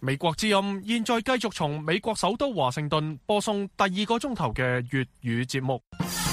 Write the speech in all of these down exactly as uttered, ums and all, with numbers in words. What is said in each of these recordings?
美國之音現在繼續從美國首都華盛頓播送第二個鐘頭嘅粵語節目。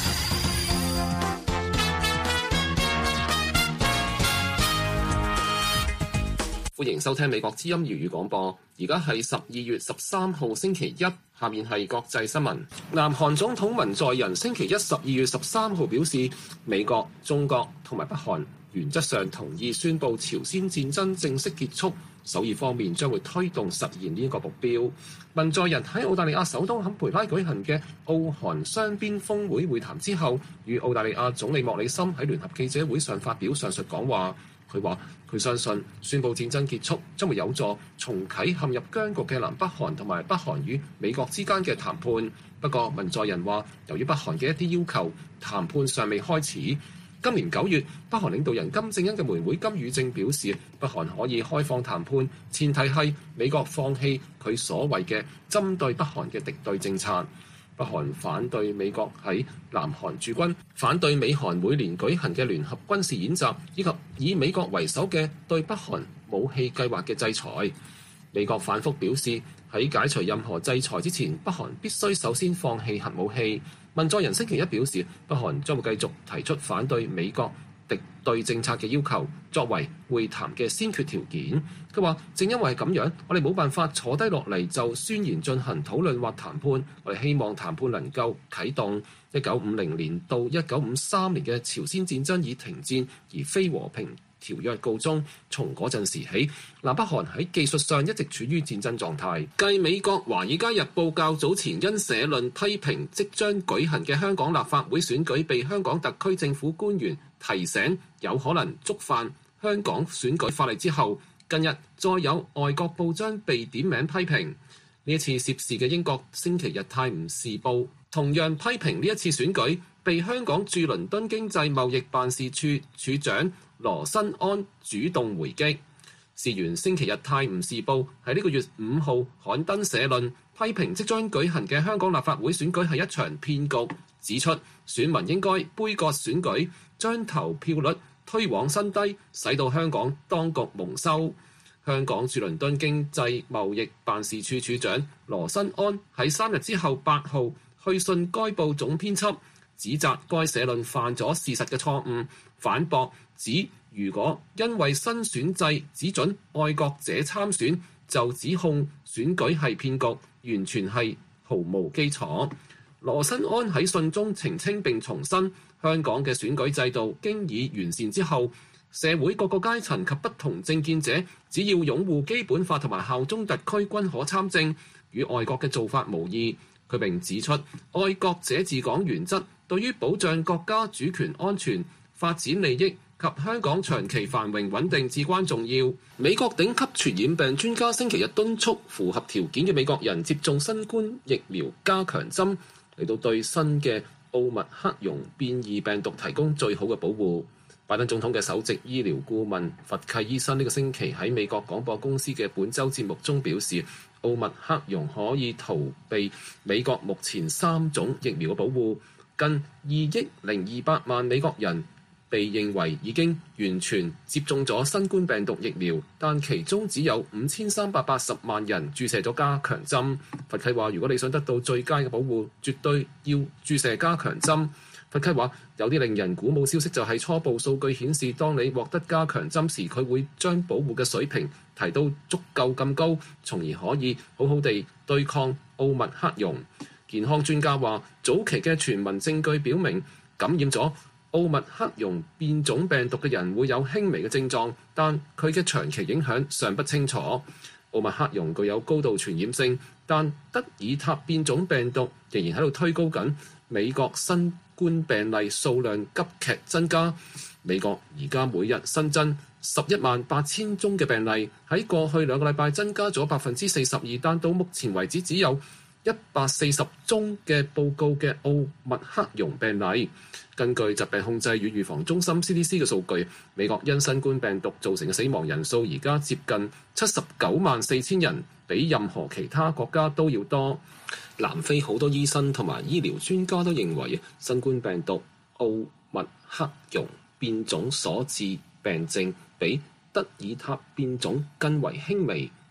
歡迎收聽美國之音粵語廣播。而家係十二月十三號星期一，下面係國際新聞。南韓總統文在寅星期一十二月十三號表示，美國、中國同埋北韓原則上同意宣布朝鮮戰爭正式結束，首爾方面將會推動實現呢一個目標。文在寅喺澳大利亞首都坎培拉舉行嘅澳韓雙邊峰會會談之後，與澳大利亞總理莫里森喺聯合記者會上發表上述講話。佢話：佢相信宣布戰爭結束將會有助重啟陷入僵局嘅南北韓同埋北韓與美國之間嘅談判。不過，文在寅話，由於北韓嘅一啲要求，談判尚未開始。今年九月，北韓領導人金正恩嘅妹妹金與正表示，北韓可以開放談判，前提係美國放棄佢所謂嘅針對北韓嘅敵對政策。北韓反對美國喺南韓駐軍，反對美韓每年舉行嘅聯合軍事演習，以及以美國為首嘅對北韓武器計劃嘅制裁。美國反覆表示，喺解除任何制裁之前，北韓必須首先放棄核武器。文在寅星期一表示，北韓將會繼續提出反對美國敵對政策嘅要求，作為會談嘅先決條件。佢話：正因為係咁樣，我哋冇辦法坐低落嚟就宣言進行討論或談判。我哋希望談判能夠啟動。一九五零年到一九五三年嘅朝鮮戰爭以停戰而非和平條約告終，從嗰陣時起，南北韓喺技術上一直處於戰爭狀態。繼美國《華爾街日報》較早前因社論批評即將舉行嘅香港立法會選舉被香港特區政府官員提醒有可能觸犯香港選舉法例之後，近日再有外國報章被點名批評。呢一次涉事嘅英國《星期日泰晤士報》同樣批評呢一次選舉被香港駐倫敦經濟貿易辦事處處長羅新安主動回擊。事緣《星期日泰晤士報》喺呢個月五號刊登社論，批評即將舉行嘅香港立法會選舉係一場騙局，指出選民應該杯葛選舉，將投票率推往新低，使到香港當局蒙羞。香港駐倫敦經濟貿易辦事處處長羅新安喺三日之後八號去信該報總編輯，指責該社論犯咗事實嘅錯誤，反駁指如果因為新選制只准愛國者參選，就指控選舉係騙局，完全係毫無基礎。羅新安喺信中澄清並重申，香港嘅選舉制度經已完善之後，社會各個階層及不同政見者，只要擁護基本法同埋效忠特區均可參政，與外國嘅做法無異。佢並指出，愛國者治港原則對於保障國家主權安全、發展利益及香港長期繁榮穩定至關重要。美國頂級傳染病專家星期日敦促符合條件嘅美國人接種新冠疫苗加強針，嚟到對新嘅奧密克戎變異病毒提供最好嘅保護。拜登總統嘅首席醫療顧問佛契醫生呢個星期喺美國廣播公司嘅本週節目中表示，奧密克戎可以逃避美國目前三種疫苗嘅保護。近二億零二百萬美國人被認為已經完全接種咗新冠病毒疫苗，但其中只有五千三百八十萬人注射咗加強針。佛契話：如果你想得到最佳嘅保護，絕對要注射加強針。佛契話：有啲令人鼓舞消息就係初步數據顯示，當你獲得加強針時，佢會將保護嘅水平提到足夠咁高，從而可以好好地對抗奧密克戎。健康專家話，早期嘅全民證據表明，感染咗奧密克戎變種病毒嘅人會有輕微嘅症狀，但佢嘅長期影響尚不清楚。奧密克戎具有高度傳染性，但德爾塔變種病毒仍然喺度推高緊美國新冠病例數量急劇增加。美國而家每日新增十一萬八千宗嘅病例，喺過去兩個禮拜增加咗百分之四十二，但到目前為止只有一百四十宗嘅報告嘅奧密克戎病例。根據疾病控制與預防中心 C D C 嘅數據，美國因新冠病毒造成嘅死亡人數而家接近七十九萬四千人，比任何其他國家都要多。南非好多醫生同埋醫療專家都認為，新冠病毒奧密克戎變種所致病症比德爾塔變種更為輕微，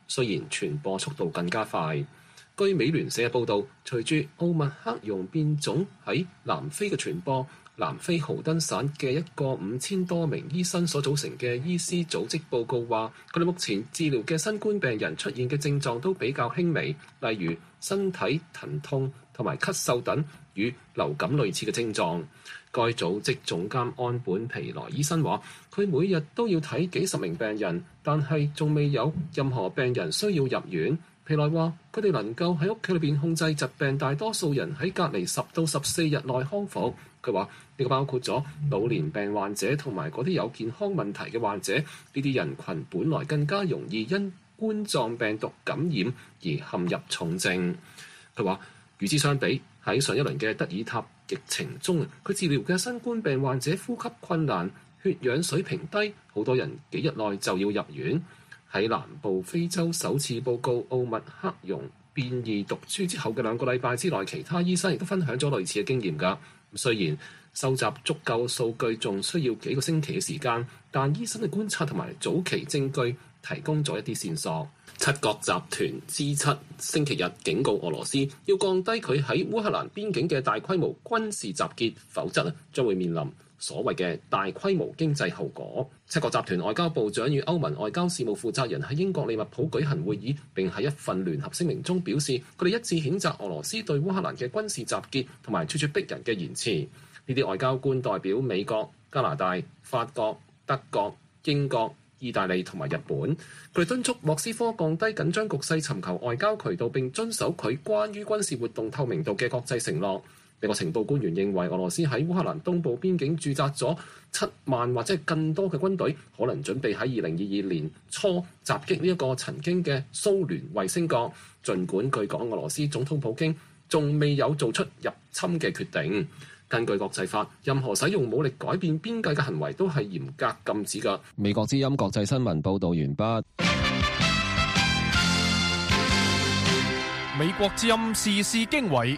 雖然傳播速度更加快。據美聯社報導，隨住奧密克戎變種喺南非嘅傳播，南非豪登省嘅一個五千多名醫生所組成嘅醫師組織報告話，佢哋目前治療嘅新冠病人出現嘅症狀都比較輕微，例如身體疼痛同埋咳嗽等與流感類似嘅症狀。該組織總監安本皮萊醫生話，佢每日都要睇幾十名病人，但係仲未有任何病人需要入院。皮萊話：佢哋能夠喺屋企裏邊控制疾病，大多數人喺隔離十到十四日內康復。佢話呢個包括咗老年病患者同埋嗰啲有健康問題嘅患者，呢啲人群本來更加容易因冠狀病毒感染而陷入重症。佢話與之相比，喺上一輪嘅德爾塔疫情中，佢治療嘅新冠病患者呼吸困難、血氧水平低，好多人幾日內就要入院。喺南部非洲首次報告奧密克戎變異毒株之後嘅兩個禮拜之內，其他醫生亦都分享咗類似嘅經驗㗎。雖然收集足夠數據仲需要幾個星期嘅時間，但醫生嘅觀察同埋早期證據提供咗一啲線索。七國集團 G 七星期日警告俄羅斯要降低佢喺烏克蘭邊境嘅大規模軍事集結，否則咧將會面臨所謂嘅大規模經濟後果。七國集團外交部長與歐盟外交事務負責人喺英國利物浦舉行會議，並喺一份聯合聲明中表示，佢哋一致譴責俄羅斯對烏克蘭嘅軍事集結同埋處處逼人嘅言辭。呢啲外交官代表美國、加拿大、法國、德國、英國、意大利同埋日本，佢哋敦促莫斯科降低緊張局勢，尋求外交渠道，並遵守佢關於軍事活動透明度嘅國際承諾。美國情報官員認為，俄羅斯喺烏克蘭東部邊境駐紮咗七萬或者更多嘅軍隊，可能準備喺二零二二年初襲擊呢一個曾經嘅蘇聯衛星國。儘管據講，俄羅斯總統普京仲未有做出入侵嘅決定。根據國際法，任何使用武力改變邊界嘅行為都係嚴格禁止㗎。 美國之音國際新聞報導完畢。 美國之音時事經緯。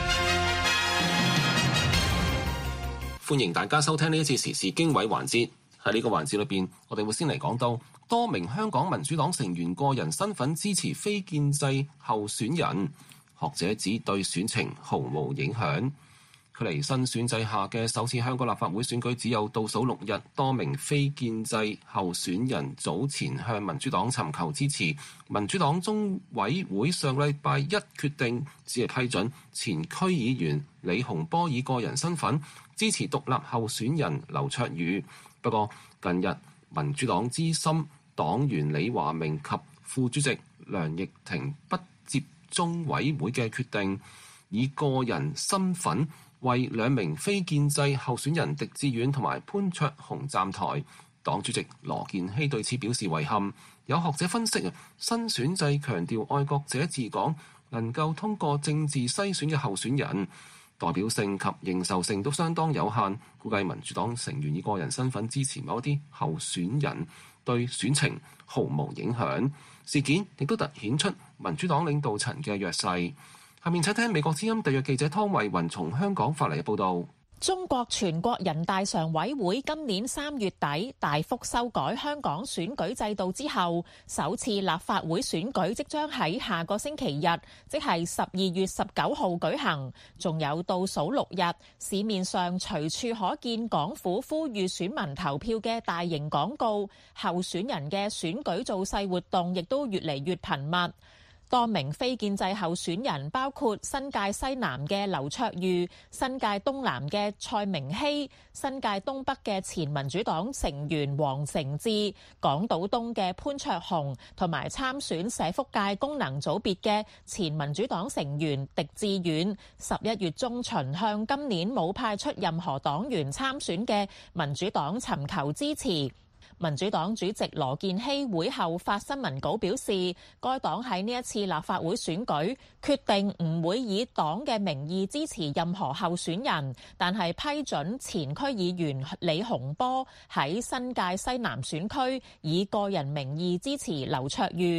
歡迎大家收聽呢一次時事經緯環節。喺呢個環節裏邊，我哋會先嚟講到多名香港民主黨成員個人身份支持非建制候選人，學者指對選情毫無影響。距離新選制下嘅首次香港立法會選舉只有倒數六日，多名非建制候選人早前向民主黨尋求支持。民主黨中委會上禮拜一決定只係批准前區議員李洪波以個人身份支持獨立候選人劉卓宇。不過近日民主黨資深黨員李華明及副主席梁奕婷不接中委會嘅決定，以個人身份為兩名非建制候選人狄志遠同埋潘焯鴻站台。黨主席羅健熙對此表示遺憾。有學者分析啊，新選制強調愛國者治港，能夠通過政治篩選嘅候選人代表性及認受性都相當有限，估計民主黨成員以個人身份支持某一啲候選人，對選情毫無影響。事件亦都突顯出民主黨領導層嘅弱勢。下面請聽美國之音特約記者湯慧雲從香港發嚟嘅報導。 中國全國人大常委會今年三月底大幅修改香港選舉制度之後，首次立法會選舉即將喺下個星期日，即係十二月十九號舉行。仲有倒數六日，市面上隨處可見港府呼籲選民投票嘅大型廣告，候選人嘅選舉造勢活動亦都越嚟越頻密。多名非建制候選人，包括新界西南嘅劉卓宇、新界東南嘅蔡明熙、新界東北嘅前民主黨成員黃成智、港島東嘅潘焯鴻，同埋參選社福界功能組別嘅前民主黨成員狄志遠，十一月中旬向今年冇派出任何黨員參選嘅民主黨尋求支持。民主黨主席羅健熙會後發新聞稿表示，該黨喺呢一次立法會選舉決定唔會以黨嘅名義支持任何候選人，但係批准前區議員李洪波喺新界西南選區以個人名義支持劉卓宇。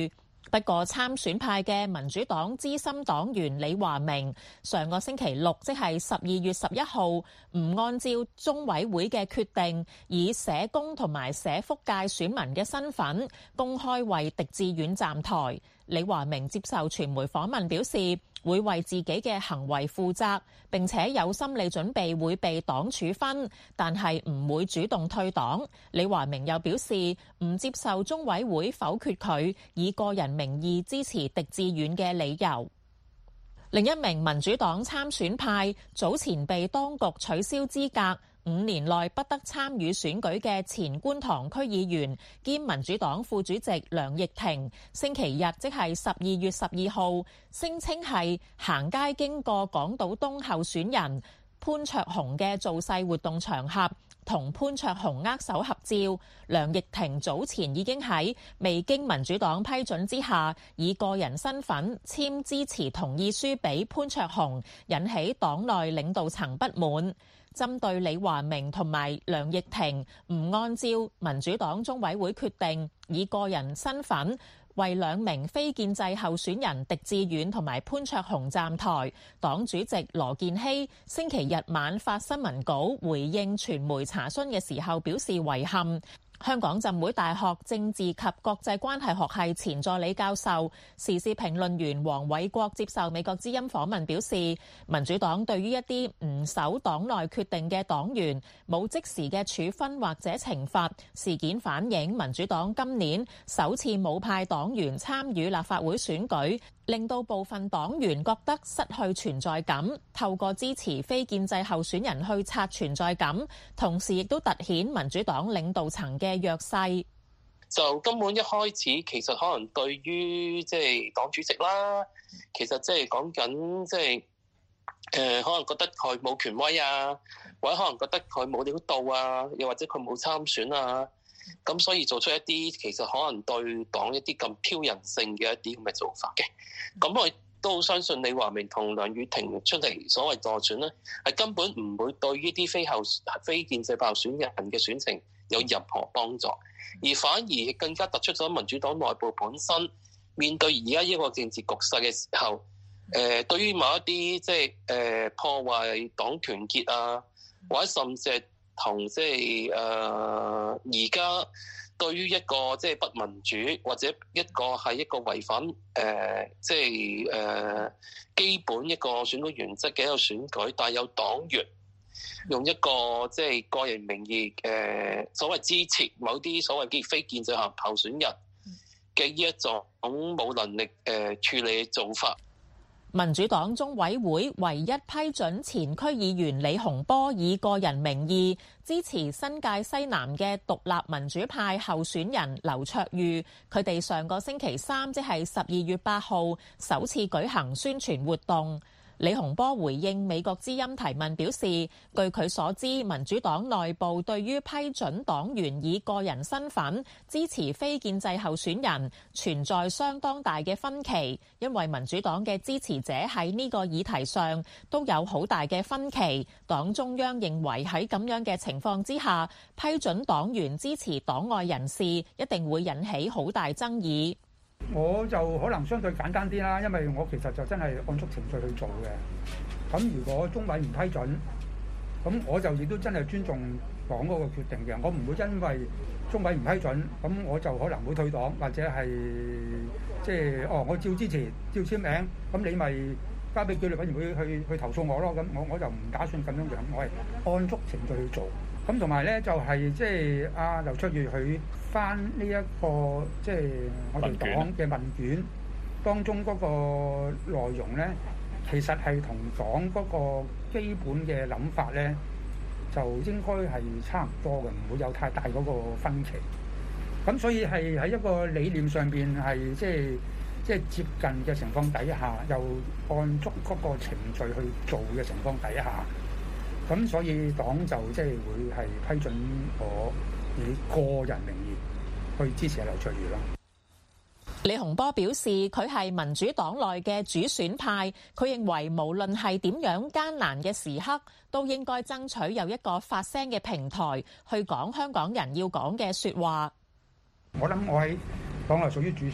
不過參選派嘅民主黨資深黨員李華明上個星期六，即係十二月十一號，唔按照中委會嘅決定，以社工同埋社福界選民嘅身份公開為狄志遠站台。李華明接受傳媒訪問表示，會為自己嘅行為負責，並且有心理準備會被黨處分，但係唔會主動退黨。李華明又表示唔接受中委會否決佢以個人名義支持狄志遠嘅理由。另一名民主黨參選派早前被當局取消資格，五年內不得參與選舉嘅前觀塘區議員兼民主黨副主席梁奕婷，星期日即係十二月十二號，聲稱係行街經過港島東候選人潘焯鴻嘅造勢活動場合，同潘焯鴻握手合照。梁奕婷早前已經喺未經民主黨批准之下，以個人身份簽支持同意書俾潘焯鴻，引起黨內領導層不滿。針對李華明同埋梁奕婷唔按照民主黨中委會決定，以個人身份為兩名非建制候選人狄志遠同埋潘焯鴻站台，黨主席羅健熙星期日晚發新聞稿回應傳媒查詢嘅時候表示遺憾。香港浸會大學政治及國際關係學系前助理教授、時事評論員黃偉國接受美國之音訪問表示，民主黨對於一啲唔守黨內決定嘅黨員冇即時嘅處分或者懲罰，事件反映民主黨今年首次冇派黨員參與立法會選舉，令到部分黨員覺得失去存在感，透過支持非建制候選人去刷存在感，同時亦都凸顯民主黨領導層嘅弱勢。 就根本一開始其實可能對於即係黨主席啦，其實即係講緊即係誒可能覺得佢冇權威啊，或者可能覺得佢冇料到啊，又或者佢冇參選啊，咁所以做出一啲其實可能對黨一啲咁挑釁性嘅一啲咁嘅做法嘅。咁我都好相信李華明同梁宇霆出嚟所謂助選咧，係根本唔會對呢啲非候非建制派候選人嘅選情有任何幫助，而反而更加突出咗民主黨內部本身面對而家呢個政治局勢嘅時候，誒、呃、對於某一啲即係誒破壞黨團結啊，或者甚至係同即係誒而家對於一個即係不民主或者一個係一個違反誒即係誒基本一個選舉原則嘅一個選舉，但係有黨員用一個即係個人名義誒、呃、所謂支持某啲所謂嘅非建制候選人嘅呢一種冇能力誒、呃、處理嘅做法。 民主黨中委會唯一批准前區議員李洪波以個人名義支持新界西南嘅獨立民主派候選人劉卓裕，佢哋上個星期三即係十二月八號首次舉行宣傳活動。李洪波回應美國之音提問表示，據佢所知，民主黨內部對於批准黨員以個人身份支持非建制候選人存在相當大嘅分歧，因為民主黨嘅支持者喺呢個議題上都有好大嘅分歧。黨中央認為喺咁樣嘅情況之下，批准黨員支持黨外人士一定會引起好大爭議。 我就可能相對簡單啲啦，因為我其實就真係按足程序去做嘅。咁如果中委唔批准，咁我就亦都真係尊重黨嗰個決定嘅。我唔會因為中委唔批准，咁我就可能會退黨，或者係即係哦，我照支持，照簽名，咁你咪交俾紀律委員會去去投訴我咯。咁我我就唔打算咁樣樣，我係按足程序去做。咁同埋咧就係即係阿劉卓裕佢翻呢一個即係我哋黨嘅問卷當中嗰個內容咧，其實係同黨嗰個基本嘅諗法咧，就應該係差唔多嘅，唔會有太大嗰個分歧。咁所以係喺一個理念上邊係即係即係接近嘅情況底下，又按足嗰個程序去做嘅情況底下。咁所以黨就即係會係批准我以個人名義去支持劉卓裕啦。 李洪波表示，佢係民主黨內嘅主選派，佢認為無論係點樣艱難嘅時刻，都應該爭取有一個發聲嘅平台，去講香港人要講嘅説話。 我諗我喺黨內屬於主選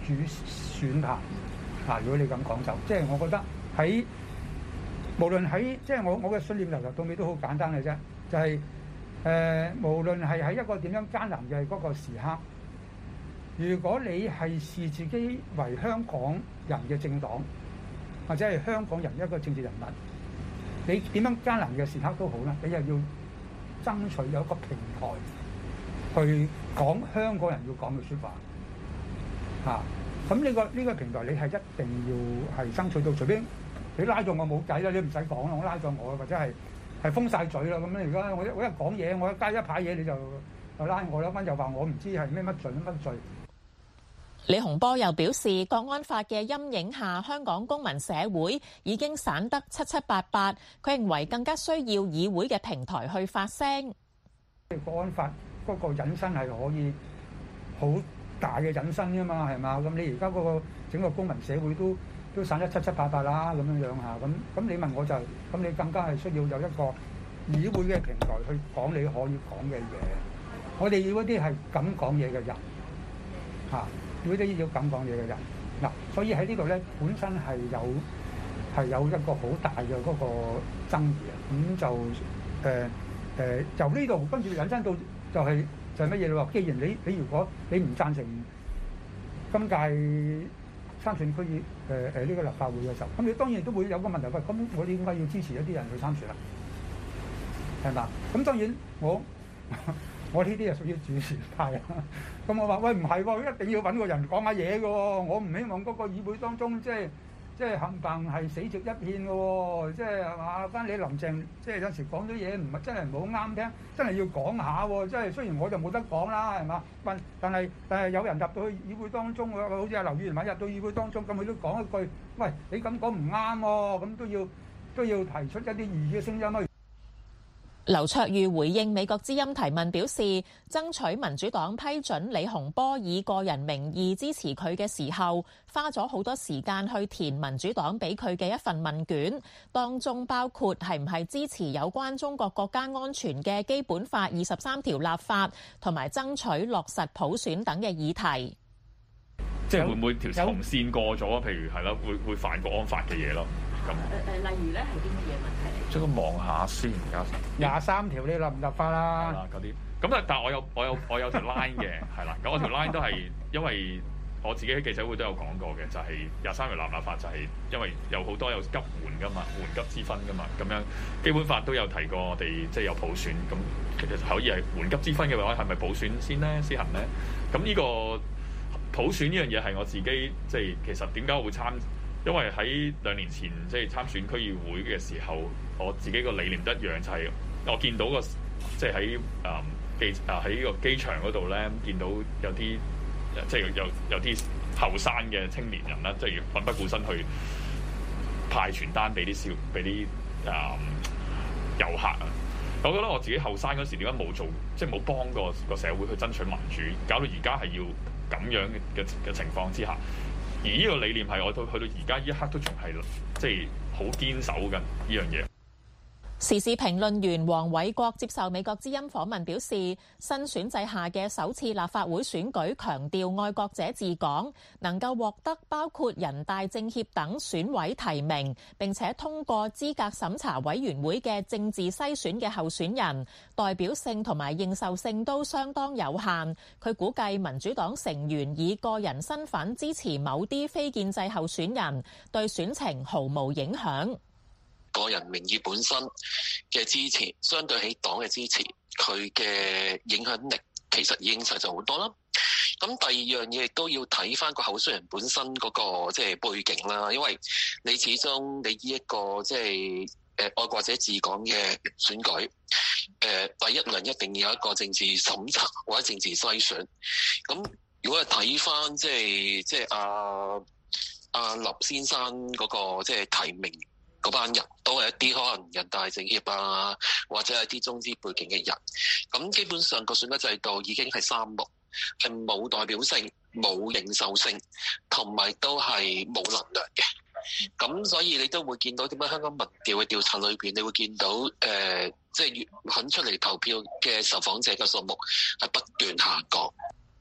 主選派。嗱，如果你咁講就，即係我覺得喺無論喺即係我我嘅信念由頭到尾都好簡單嘅啫，就係、是、誒、呃、無論係喺一個點樣艱難嘅嗰個時刻，如果你係視自己為香港人嘅政黨，或者係香港人一個政治人物，你點樣艱難嘅時刻都好啦，你又要爭取有一個平台去講香港人要講嘅説話嚇。咁呢個呢個平台你係一定要係爭取到，除非你拉咗我冇計啦，你唔使講啦，我拉咗我或者係係封晒嘴啦。咁樣而家我一我一講嘢，我一加一排嘢你就就拉我啦，咁又話我唔知係咩乜罪乜罪。 李洪波又表示，國安法嘅陰影下，香港公民社會已經散得七七八八，佢認為更加需要議會嘅平台去發聲。 國安法嗰個引申係可以好大嘅引申㗎嘛，係嘛？咁你而家嗰個整個公民社會都都散得七七八八啦，咁樣樣嚇。咁咁你問我就，咁你更加係需要有一個議會嘅平台去講你可以講嘅嘢。我哋要嗰啲係敢講嘢嘅人嚇。要啲要咁講嘢嘅人嗱，所以喺呢度咧，本身係有係有一個好大嘅嗰個爭議啊。咁就誒誒、呃呃、由呢度跟住引申到就係、是、就係乜嘢咯？既然你你如果你唔贊成今屆參選區議誒誒呢個立法會嘅時候，咁你當然都會有個問題，喂，咁我哋點解要支持一啲人去參選啊？係嘛？咁當然我。我呢啲係屬於主選派啊！咁我話喂，唔係喎，一定要揾個人講下嘢嘅喎，我唔希望嗰個議會當中即係即係冚唪係死寂一片嘅喎，即係係嘛？翻你林鄭即係有時講咗嘢唔係真係唔好啱聽，真係要講下喎！即係雖然我就冇得講啦，係嘛？但但係但係有人入到去議會當中，好似阿劉議員話入到議會當中，咁佢都講一句：喂，你咁講唔啱喎！咁都要都要提出一啲異議嘅聲音咯。 劉卓裕回應美國之音提問表示，爭取民主黨批准李洪波以個人名義支持佢嘅時候，花咗好多時間去填民主黨俾佢嘅一份問卷，當中包括係唔係支持有關中國國家安全嘅基本法二十三條立法，同埋爭取落實普選等嘅議題。 即係會唔會條紅線過咗？譬如係啦，會會犯國安法嘅嘢咯。咁誒誒，例如咧係啲乜嘢問題嚟？ 將佢望下先，而家廿三條你立唔立法啦？ 係啦，嗰啲咁啊，但係我有我有我有條 line 嘅，係啦。咁我條 line 都係因為我自己喺記者會都有講過嘅，就係廿三條立唔立法，就係因為有好多有急緩噶嘛，緩急之分噶嘛。咁樣基本法都有提過，我哋即係有普選，咁其實可以係緩急之分嘅話，係咪普選先咧施行咧？咁呢個普選呢樣嘢係我自己即係其實點解我會參？因為喺兩年前即係參選區議會嘅時候，我自己個理念都一樣，就係、是、我見到個即係喺誒機啊喺個機場嗰度咧，見到有啲即係有有啲後生嘅青年人啦，即係奮不顧身去派傳單俾啲少俾啲誒遊客啊！我覺得我自己後生嗰時點解冇做，即係冇幫過個社會去爭取民主，搞到而家係要咁樣嘅嘅情況之下。而呢個理念係我到去到而家呢一刻都仲係即係好堅守緊呢樣嘢。 時事評論員黃偉國接受美國之音訪問表示，新選制下嘅首次立法會選舉強調愛國者治港，能夠獲得包括人大政協等選委提名，並且通過資格審查委員會嘅政治篩選嘅候選人，代表性同埋認受性都相當有限。佢估計民主黨成員以個人身份支持某啲非建制候選人，對選情毫無影響。 個人名義本身嘅支持，相對起黨嘅支持，佢嘅影響力其實已經實在好多啦。咁第二樣嘢亦都要睇翻個候選人本身嗰個即係背景啦，因為你始終你呢一個即係誒愛國者治港嘅選舉，誒第一輪一定要有一個政治審查或者政治篩選。咁如果係睇翻即係即係阿阿林先生嗰個即係提名。嗰班人都係一啲可能人大政協啊，或者係啲中資背景嘅人，咁基本上個選舉制度已經係三無，係冇代表性、冇認受性，同埋都係冇能量嘅。咁所以你都會見到點解香港民調嘅調查裏邊，你會見到誒，即係越肯出嚟投票嘅受訪者嘅數目係不斷下降。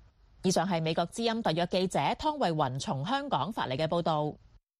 以上係美國之音特約記者湯慧雲從香港發嚟嘅報導。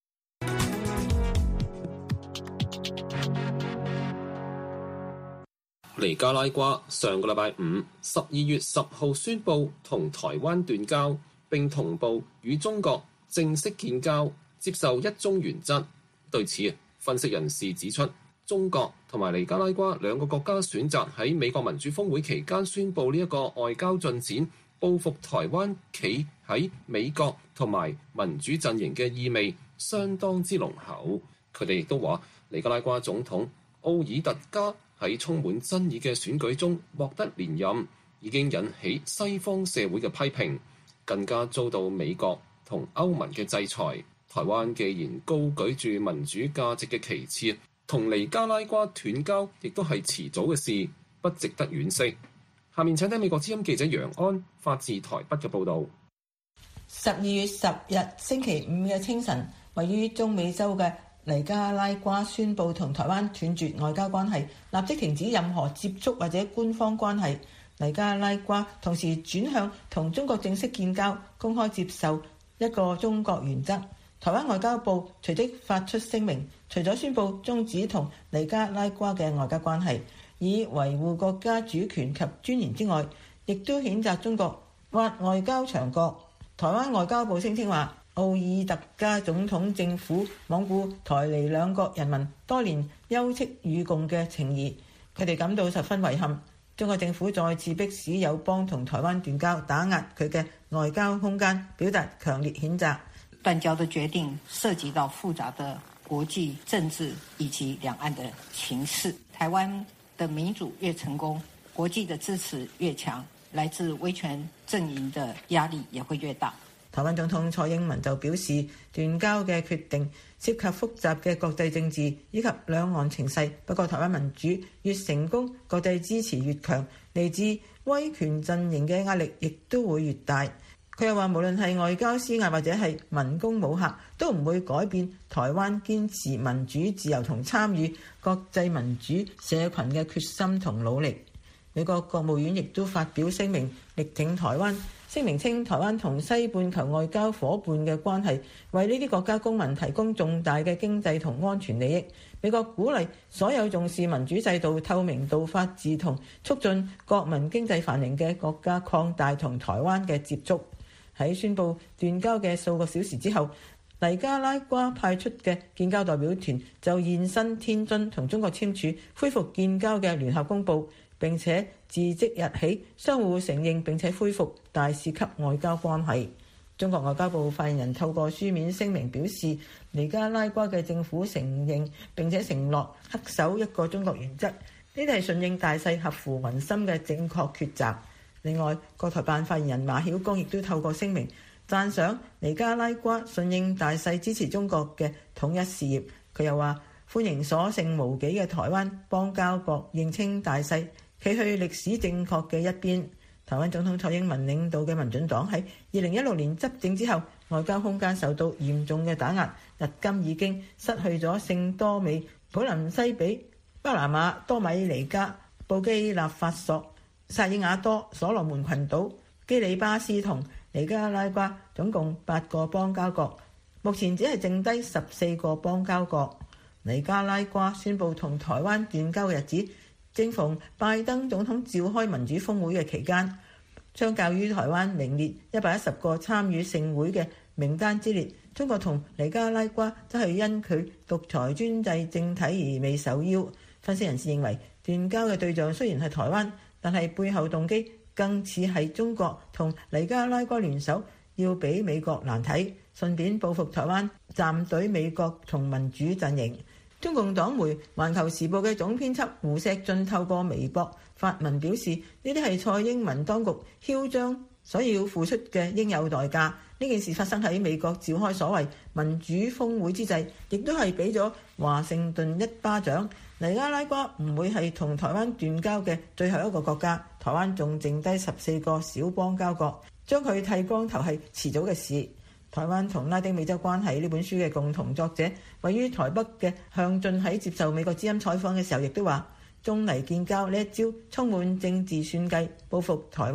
尼加拉瓜上個禮拜五十二月十號宣布同台灣斷交，並同步與中國正式建交，接受一中原則。對此，分析人士指出，中國同埋尼加拉瓜兩個國家選擇喺美國民主峰會期間宣布呢一個外交進展，報復台灣企喺美國同埋民主陣營嘅意味相當之濃厚。佢哋亦都話，尼加拉瓜總統奧爾特加喺充滿爭議嘅選舉中獲得連任，已經引起西方社會嘅批評，更加遭到美國同歐盟嘅制裁。台灣既然高舉住民主價值嘅旗幟，同尼加拉瓜斷交亦都係遲早嘅事，不值得惋惜。下面請聽美國之音記者楊安發自台北嘅報導。 十二月十日星期五嘅清晨，位於中美洲嘅尼加拉瓜宣布同台灣斷絕外交關係，立即停止任何接觸或者官方關係。尼加拉瓜同時轉向同中國正式建交，公開接受一個中國原則。台灣外交部隨即發出聲明，除咗宣布終止同尼加拉瓜嘅外交關係，以維護國家主權及尊嚴之外，亦都譴責中國挖外交牆角。台灣外交部聲稱話，奧爾特加總統政府罔顧台尼兩國人民多年休戚與共嘅情誼，佢哋感到十分遺憾。中國政府再次迫使友邦同台灣斷交，打壓佢嘅外交空間，表達強烈譴責。 斷交的決定涉及到複雜的國際政治以及兩岸的情勢。台灣的民主越成功，國際的支持越強，來自威權陣營的壓力也會越大。 台灣總統蔡英文就表示，斷交嘅決定涉及複雜嘅國際政治以及兩岸情勢。不過台灣民主越成功，國際支持越強，嚟自威權陣營嘅壓力亦都會越大。佢又話，無論係外交施壓或者係文攻武嚇，都唔會改變台灣堅持民主自由同參與國際民主社群嘅決心同努力。美國國務院亦都發表聲明，力挺台灣。聲明稱，台灣同西半球外交夥伴嘅關係，為呢啲國家公民提供重大嘅經濟同安全利益。美國鼓勵所有重視民主制度、透明度、法治同促進國民經濟繁榮嘅國家擴大同台灣嘅接觸。喺宣布斷交嘅數個小時之後，尼加拉瓜派出嘅建交代表團就現身天津，同中國簽署恢復建交嘅聯合公報，並且自即日起相互承認並且恢復大使級外交關係。中國外交部發言人透過書面聲明表示，尼加拉瓜嘅政府承認並且承諾恪守一個中國原則，呢啲係順應大勢、合乎民心嘅正確抉擇。另外，國台辦發言人馬曉光亦都透過聲明讚賞尼加拉瓜順應大勢支持中國嘅統一事業。佢又話歡迎所剩無幾嘅台灣邦交國認清大勢，企去歷史正確嘅一邊。台灣總統蔡英文領導嘅民進黨喺二零一六年執政之後，外交空間受到嚴重嘅打壓，日今已經失去咗聖多美、普林西比、巴拿馬、多米尼加、布基納法索、薩爾瓦多、所羅門群島、基里巴斯同尼加拉瓜總共八個邦交國，目前只係剩低十四個邦交國。尼加拉瓜宣布同台灣斷交嘅日子，正逢拜登總統召開民主峰會嘅期間，相較於台灣名列一百一十個參與盛會嘅名單之列，中國同尼加拉瓜則係因佢獨裁專制政體而未受邀。分析人士認為，斷交嘅對象雖然係台灣，但係背後動機更似係中國同尼加拉瓜聯手，要俾美國難睇，順便報復台灣站隊美國同民主陣營。中共黨媒《環球時報》嘅總編輯胡錫進透過微博發文表示，呢啲係蔡英文當局囂張所要付出嘅應有代價。呢件事發生喺美國召開所謂民主峰會之際，亦都係俾咗華盛頓一巴掌。尼加拉瓜唔會係同台灣斷交嘅最後一個國家，台灣仲剩低十四個小邦交國，將佢剃光頭係遲早嘅事。台灣同拉丁美洲關係呢本書嘅共同作者，位於台北嘅向進喺接受美國之音採訪嘅時候，亦都話中尼建交呢一招充滿政治算計，報復台灣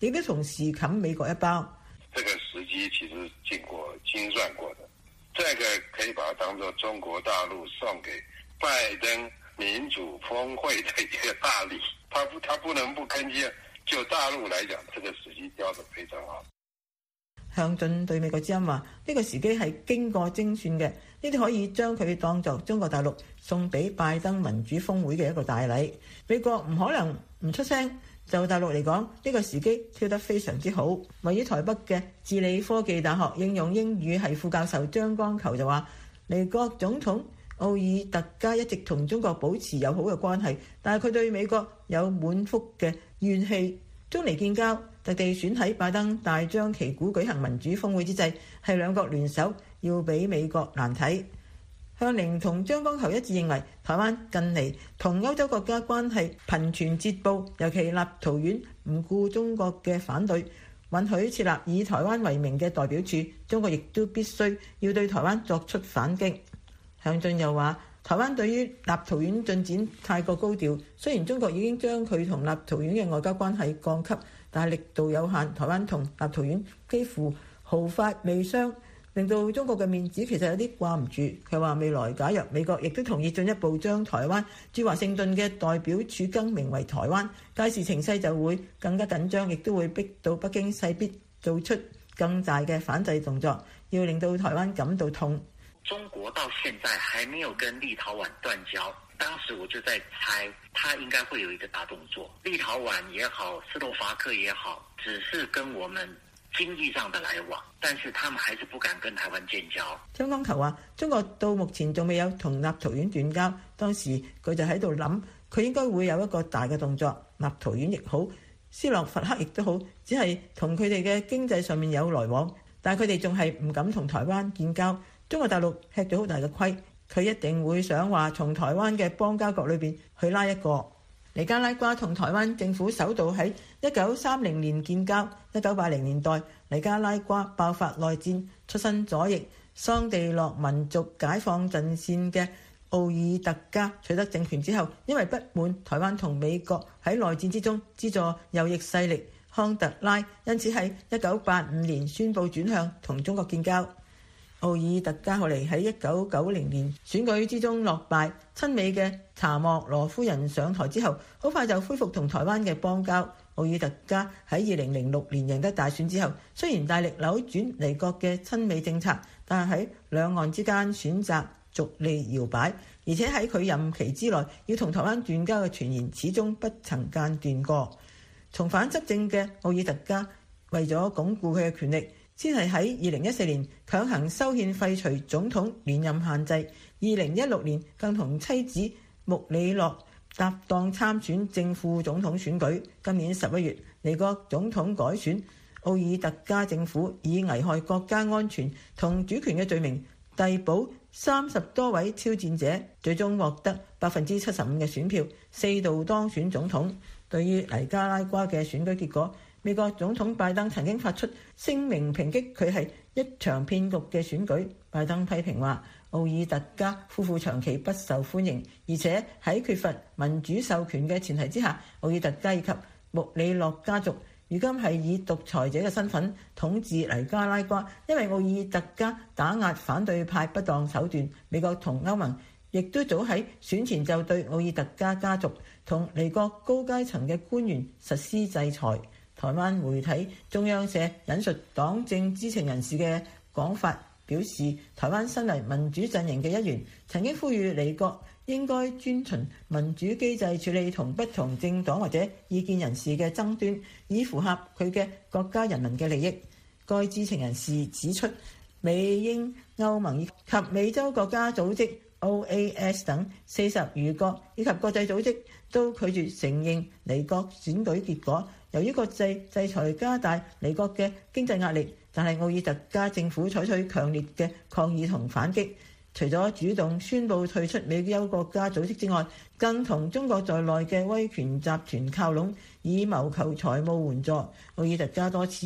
亦都同時冚美國一包。 這個時機其實經過精算過的，這個可以把它當作中國大陸送給拜登民主峰會的一個大禮。他不，他不能不跟進。就大陸來講，這個時機標得非常好。 向俊對美國之音話：呢個時機係經過精算嘅，呢啲可以將佢當作中國大陸送俾拜登民主峰會嘅一個大禮。美國唔可能唔出聲。就大陸嚟講，呢個時機挑得非常之好。位於台北嘅治理科技大學應用英語系副教授張光球就話：美國總統奧爾特加一直同中國保持友好嘅關係，但係佢對美國有滿腹嘅怨氣。中尼建交，特地選喺拜登大張旗鼓舉行民主峰會之際，係兩國聯手要俾美國難睇。向寧同張光球一致認為，台灣近嚟同歐洲國家關係頻傳捷報，尤其立陶宛唔顧中國嘅反對，允許設立以台灣為名嘅代表處，中國亦都必須要對台灣作出反擊。向俊又話，台灣對於立陶宛進展太過高調，雖然中國已經將佢同立陶宛嘅外交關係降級，但係力度有限，台灣同立陶宛幾乎毫髮未傷，令到中國嘅面子其實有啲掛唔住。佢話未來假若美國亦都同意進一步將台灣駐華盛頓嘅代表處更名為台灣，屆時情勢就會更加緊張，亦都會逼到北京勢必做出更大嘅反制動作，要令到台灣感到痛。 中國到現在還沒有跟立陶宛斷交，當時我就在猜，他應該會有一個大動作。立陶宛也好，斯洛伐克也好，只是跟我們經濟上的來往，但是他們還是不敢跟台灣建交。 張光球話：中國到目前仲未有同立陶宛斷交，當時佢就喺度諗，佢應該會有一個大嘅動作。立陶宛亦好，斯洛伐克亦都好，只係同佢哋嘅經濟上面有來往，但係佢哋仲係唔敢同台灣建交。中國大陸吃咗好大嘅虧，佢一定會想話從台灣嘅邦交國裏邊去拉一個。尼加拉瓜同台灣政府首度喺一九三零年建交。一九八零年代，尼加拉瓜爆發內戰，出身左翼桑地諾民族解放陣線嘅奧爾特加取得政權之後，因為不滿台灣同美國喺內戰之中資助右翼勢力康特拉，因此喺一九八五年宣布轉向同中國建交。奧爾特加後嚟喺一九九零年選舉之中落敗，親美嘅查莫羅夫人上台之後，好快就恢復同台灣嘅邦交。奧爾特加喺二零零六年贏得大選之後，雖然大力扭轉離國嘅親美政策，但係喺兩岸之間選擇逐利搖擺，而且喺佢任期之內要同台灣斷交嘅傳言始終不曾間斷過。重返執政嘅奧爾特加為咗鞏固佢嘅權力，先係喺二零一四年強行修憲廢除總統連任限制，二零一六年更同妻子穆里諾搭檔參選正副總統選舉。今年十一月，美國總統改選，奧爾特加政府以危害國家安全同主權嘅罪名逮捕三十多位挑戰者，最終獲得百分之七十五嘅選票，四度當選總統。對於尼加拉瓜嘅選舉結果，美國總統拜登曾經發出聲明抨擊佢係一場騙局嘅選舉。拜登批評話，奧爾特加夫婦長期不受歡迎，而且喺缺乏民主授權嘅前提之下，奧爾特加以及穆里諾家族如今係以獨裁者嘅身份統治尼加拉瓜。因為奧爾特加打壓反對派不當手段，美國同歐盟亦都早喺選前就對奧爾特加家族同離國高階層嘅官員實施制裁。台灣媒體中央社引述黨政知情人士嘅講法，表示台灣身為民主陣營嘅一員，曾經呼籲離國應該遵循民主機制處理同不同政黨或者意見人士嘅爭端，以符合佢嘅國家人民嘅利益。該知情人士指出，美英歐盟以及美洲國家組織 O A S 等四十餘國以及國際組織都拒絕承認離國選舉結果。由於國際制裁加大離國嘅經濟壓力，但係奧爾特加政府採取強烈嘅抗議同反擊，除咗主動宣布退出美洲國家組織之外，更同中國在內嘅威權集團靠攏，以謀求財務援助。奧爾特加多次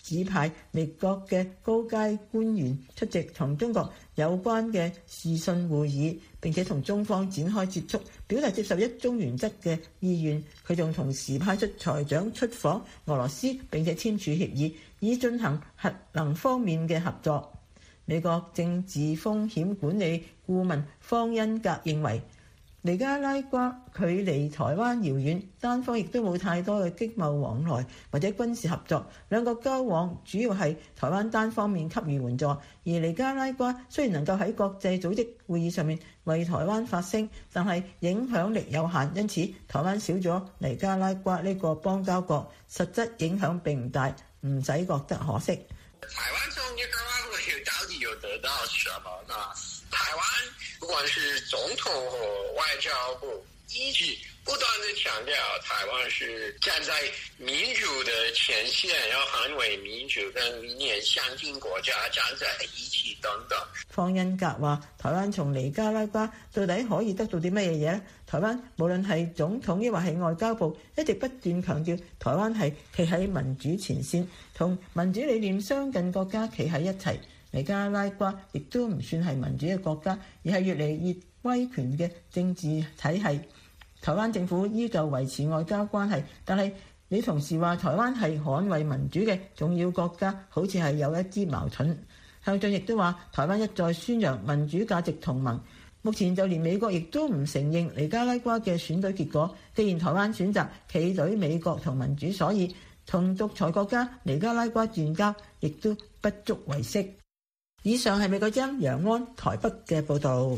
指派美國嘅高階官員出席同中國有關嘅視訊會議，並且同中方展開接觸，表達接受一中原則嘅意願。佢仲同時派出財長出訪俄羅斯，並且簽署協議，以進行核能方面嘅合作。美國政治風險管理顧問方恩格認為，尼加拉瓜距離台灣遙遠，單方亦都冇太多嘅經貿往來或者軍事合作，兩國交往主要係台灣單方面給予援助，而尼加拉瓜雖然能夠喺國際組織會議上面為台灣發聲，但係影響力有限，因此台灣少咗尼加拉瓜呢個邦交國，實質影響並唔大，唔使覺得可惜。 台灣從尼加拉瓜到底有得到什麼呢？台灣不管是總統和外交部一直不斷地強調，台灣是站在民主的前線，要捍衛民主跟理念相近國家站在一起等等。 方恩格話：台灣從尼加拉瓜到底可以得到啲乜嘢嘢呢？台灣無論係總統抑或係外交部，一直不斷強調台灣係企喺民主前線，同民主理念相近國家企喺一齊。尼加拉瓜亦都唔算係民主嘅國家，而係越嚟越威權嘅政治體系。台灣政府依舊維持外交關係，但係你同時話台灣係捍衛民主嘅重要國家，好似係有一啲矛盾。向進亦都話台灣一再宣揚民主價值同盟，目前就連美國亦都唔承認尼加拉瓜嘅選舉結果。既然台灣選擇企隊美國同民主，所以同獨裁國家尼加拉瓜斷交亦都不足為惜。以上係美國之音楊安台北嘅報導。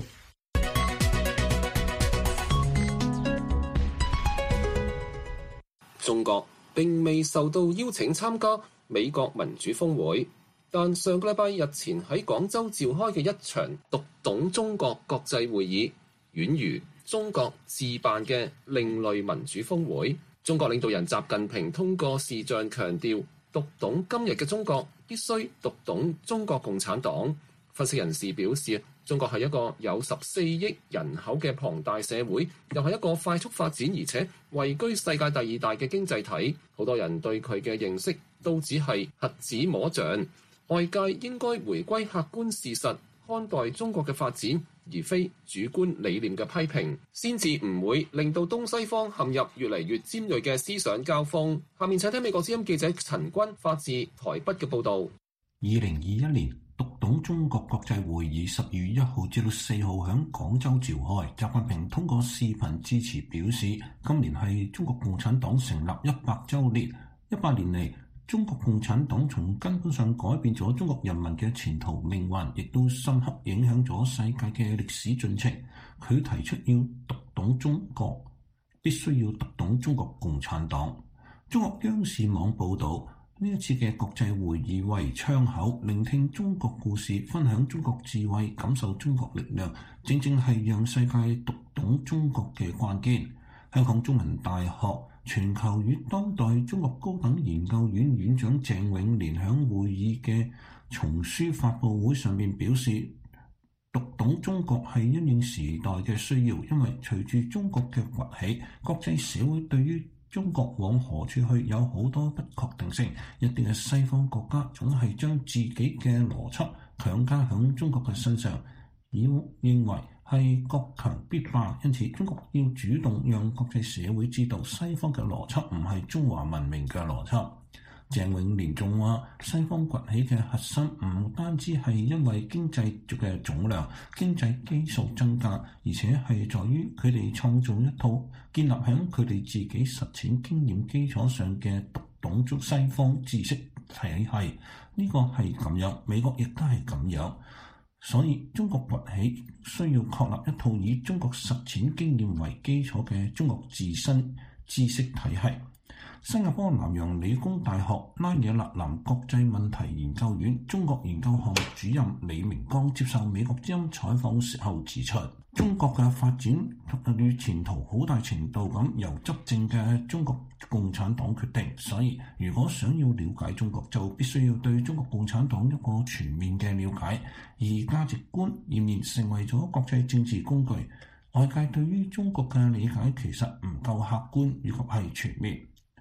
中國並未受到邀請參加美國民主峰會，但上個禮拜日前喺廣州召開嘅一場讀懂中國國際會議，宛如中國自辦嘅另類民主峰會。中國領導人習近平通過視像強調，讀懂今日嘅中國必須讀懂中國共產黨。分析人士表示，中國係一個有十四億人口嘅龐大社會，又係一個快速發展而且位居世界第二大嘅經濟體。好多人對佢嘅認識都只係瞎子摸象。外界應該回歸客觀事實，看待中國嘅發展，而非主觀理念嘅批評，先至唔會令到東西方陷入越嚟越尖銳嘅思想交鋒。下面請聽美國之音記者陳君發自台北嘅報導。 二零二一年讀懂中國國際會議十二月一號至到四號喺廣州召開，習近平通過視頻致辭表示，今年係中國共產黨成立一百週年，一百年嚟，中國共產黨從根本上改變咗中國人民嘅前途命運，亦都深刻影響咗世界嘅歷史進程。佢提出要讀懂中國，必須要讀懂中國共產黨。中國央視網報導，呢一次嘅國際會議為窗口，聆聽中國故事，分享中國智慧，感受中國力量，正正係讓世界讀懂中國嘅關鍵。香港中文大學全球與當代中國高等研究院院長鄭永年響會議嘅叢書發佈會上面表示，讀懂中國係因應時代嘅需要，因為隨住中國嘅崛起，國際社會對於中國往何處去有好多不確定性，一定係西方國家總係將自己嘅邏輯強加響中國嘅身上，以認為係國強必霸，因此中國要主動讓國際社會知道西方嘅邏輯唔係中華文明嘅邏輯。鄭永年仲話，西方崛起嘅核心唔單止係因為經濟嘅總量、經濟基數增加，而且係在於佢哋創造一套建立喺佢哋自己實踐經驗基礎上嘅讀懂中西方知識體系。呢個係咁樣，美國亦都係咁樣。所以中國崛起需要確立一套以中國實踐經驗為基礎嘅中國自身知識體系。新加坡南洋理工大學拉惹勒南國際問題研究院中國研究項目主任李明光接受美國之音採訪時候指出，中國嘅發展與前途好大程度咁由執政嘅中國共產黨決定，所以如果想要了解中國，就必須要對中國共產黨一個全面嘅了解，而價值觀儼然成為咗國際政治工具。外界對於中國嘅理解其實唔夠客觀以及係全面。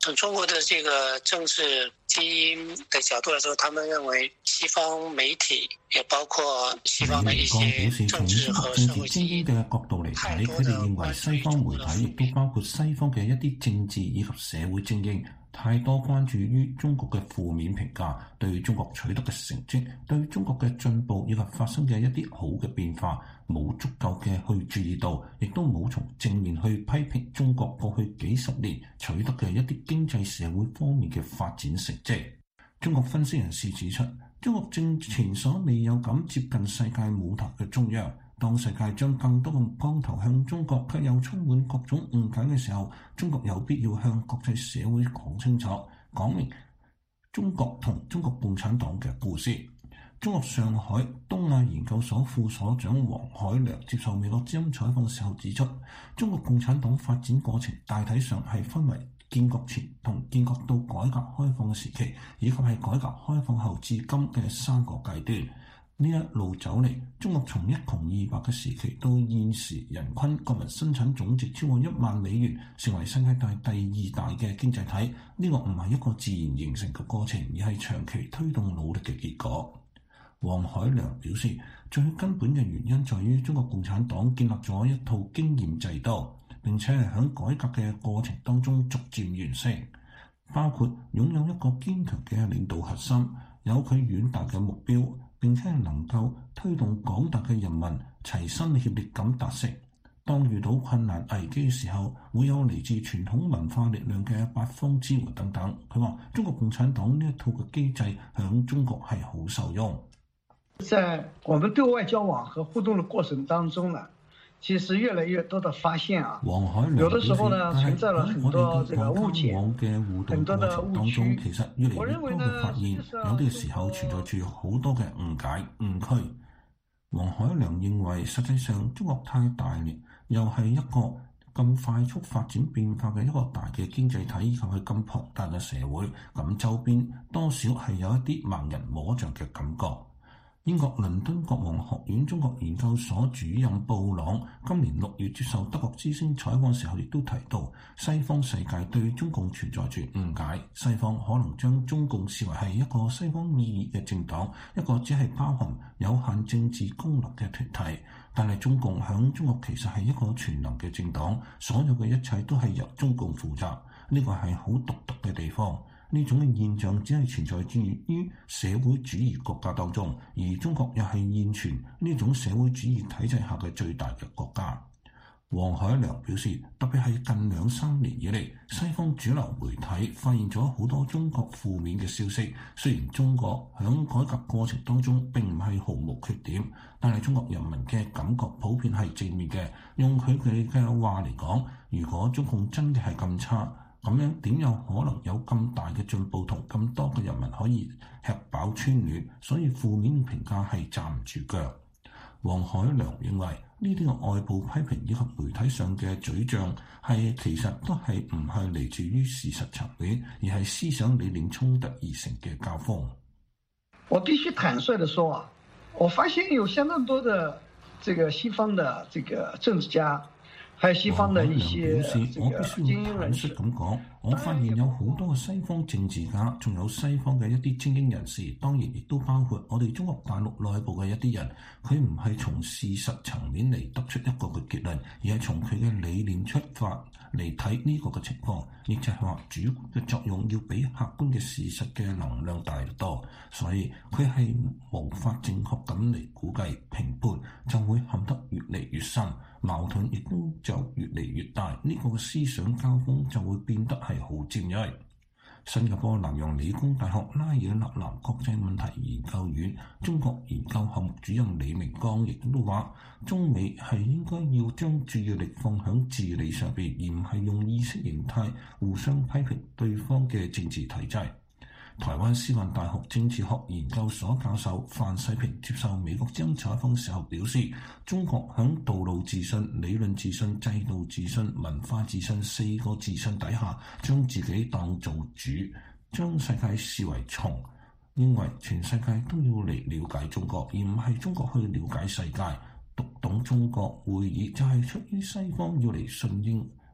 從中國的這個政治基因的角度來說，他們認為西方媒體也包括西方的一些政治和社會精英嘅角度嚟睇，佢哋認為西方媒體亦都包括西方嘅一啲政治以及社會精英，太多關注於中國嘅負面評價，對中國取得嘅成績，對中國嘅進步以及發生嘅一啲好嘅變化，冇足夠嘅去注意到，亦都冇從正面去批評中國過去幾十年取得嘅一啲經濟社會方面嘅發展成績。中國分析人士指出，中國正前所未有咁接近世界舞台嘅中央。當世界將更多嘅目光投向中國，卻又充滿各種誤解嘅時候，中國有必要向國際社會講清楚，講明中國同中國共產黨嘅故事。中國上海東亞研究所副所長黃海良接受美國之音採訪時候指出，中國共產黨發展過程大體上係分為建國前同建國到改革開放嘅時期，以及係改革開放後至今嘅三個階段。呢一路走嚟，中國從一窮二白嘅時期到現時人均國民生產總值超過一萬美元，成為世界大第二大嘅經濟體。呢個唔係一個自然形成嘅過程，而係長期推動努力嘅結果。黃海良表示，最根本嘅原因在於中國共產黨建立咗一套經驗制度，並且係喺改革嘅過程當中逐漸完成，包括擁有一個堅強嘅領導核心，有佢遠大嘅目標，並且係能夠推動廣大嘅人民齊心協力咁達成。當遇到困難危機嘅時候，會有嚟自傳統文化力量嘅八方支援等等。佢話中國共產黨呢一套嘅機制響中國係好受用。 在我們對外交往和互動的過程當中呢，其實越來越多的發現啊，有的時候呢存在了很多這個誤解，很多的誤區。 其實越嚟越多嘅發現，有啲時候存在住好多嘅誤解誤區。黃海良認為，實際上中國太大了，又係一個咁快速發展變化嘅一個大嘅經濟體，以及係咁龐大嘅社會，咁周邊多少係有一啲盲人摸象嘅感覺。英國倫敦國王學院中國研究所主任布朗今年六月接受德國之聲採訪時候，亦都提到西方世界對中共存在住誤解，西方可能將中共視為係一個西方意義嘅政黨，一個只係包含有限政治功能嘅團體。但係中共響中國其實係一個全能嘅政黨，所有嘅一切都係由中共負責，呢個係好獨特嘅地方。呢種嘅現象只係存在住於社會主義國家當中，而中國又係現存呢種社會主義體制下嘅最大嘅國家。黃海良表示，特別係近兩三年以嚟，西方主流媒體發現咗好多中國負面嘅消息。雖然中國響改革過程當中並唔係毫無缺點，但係中國人民嘅感覺普遍係正面嘅。用佢哋嘅話嚟講，如果中共真嘅係咁差，咁樣點有可能有咁大嘅進步同咁多嘅人民可以吃飽穿暖？所以負面評價係站唔住腳。黃海良認為呢啲嘅外部批評以及媒體上嘅嘴仗係其實都係唔係嚟自於事實層面，而係思想理念衝突而成嘅交鋒。 我必須坦率地說啊，我發現有相當多的這個西方的這個政治家。係西方的一些表示，我必須要坦率咁講，我發現有好多嘅西方政治家，仲有西方嘅一啲精英人士，當然亦都包括我哋中國大陸內部嘅一啲人，佢唔係從事實層面嚟得出一個嘅結論，而係從佢嘅理念出發嚟睇呢個嘅情況，亦就係話主觀嘅作用要比客觀嘅事實嘅能量大得多，所以佢係無法正確咁嚟估計評判，就會陷得越嚟越深。矛盾亦都就越嚟越大，呢、這個思想交鋒就會變得係好尖銳。新加坡南洋理工大學拉爾納蘭國際問題研究院中國研究項目主任李明剛亦都話，中美係應該要將注意力放響治理上邊，而唔係用意識形態互相批評對方嘅政治體制。台灣師範大學政治學研究所教授范世平接受美國之音採訪時候表示，中國響道路自信、理論自信、制度自信、文化自信四個自信底下，將自己當做主，將世界視為從，認為全世界都要嚟了解中國，而唔係中國去了解世界。讀懂中國會議就係出於西方要嚟順應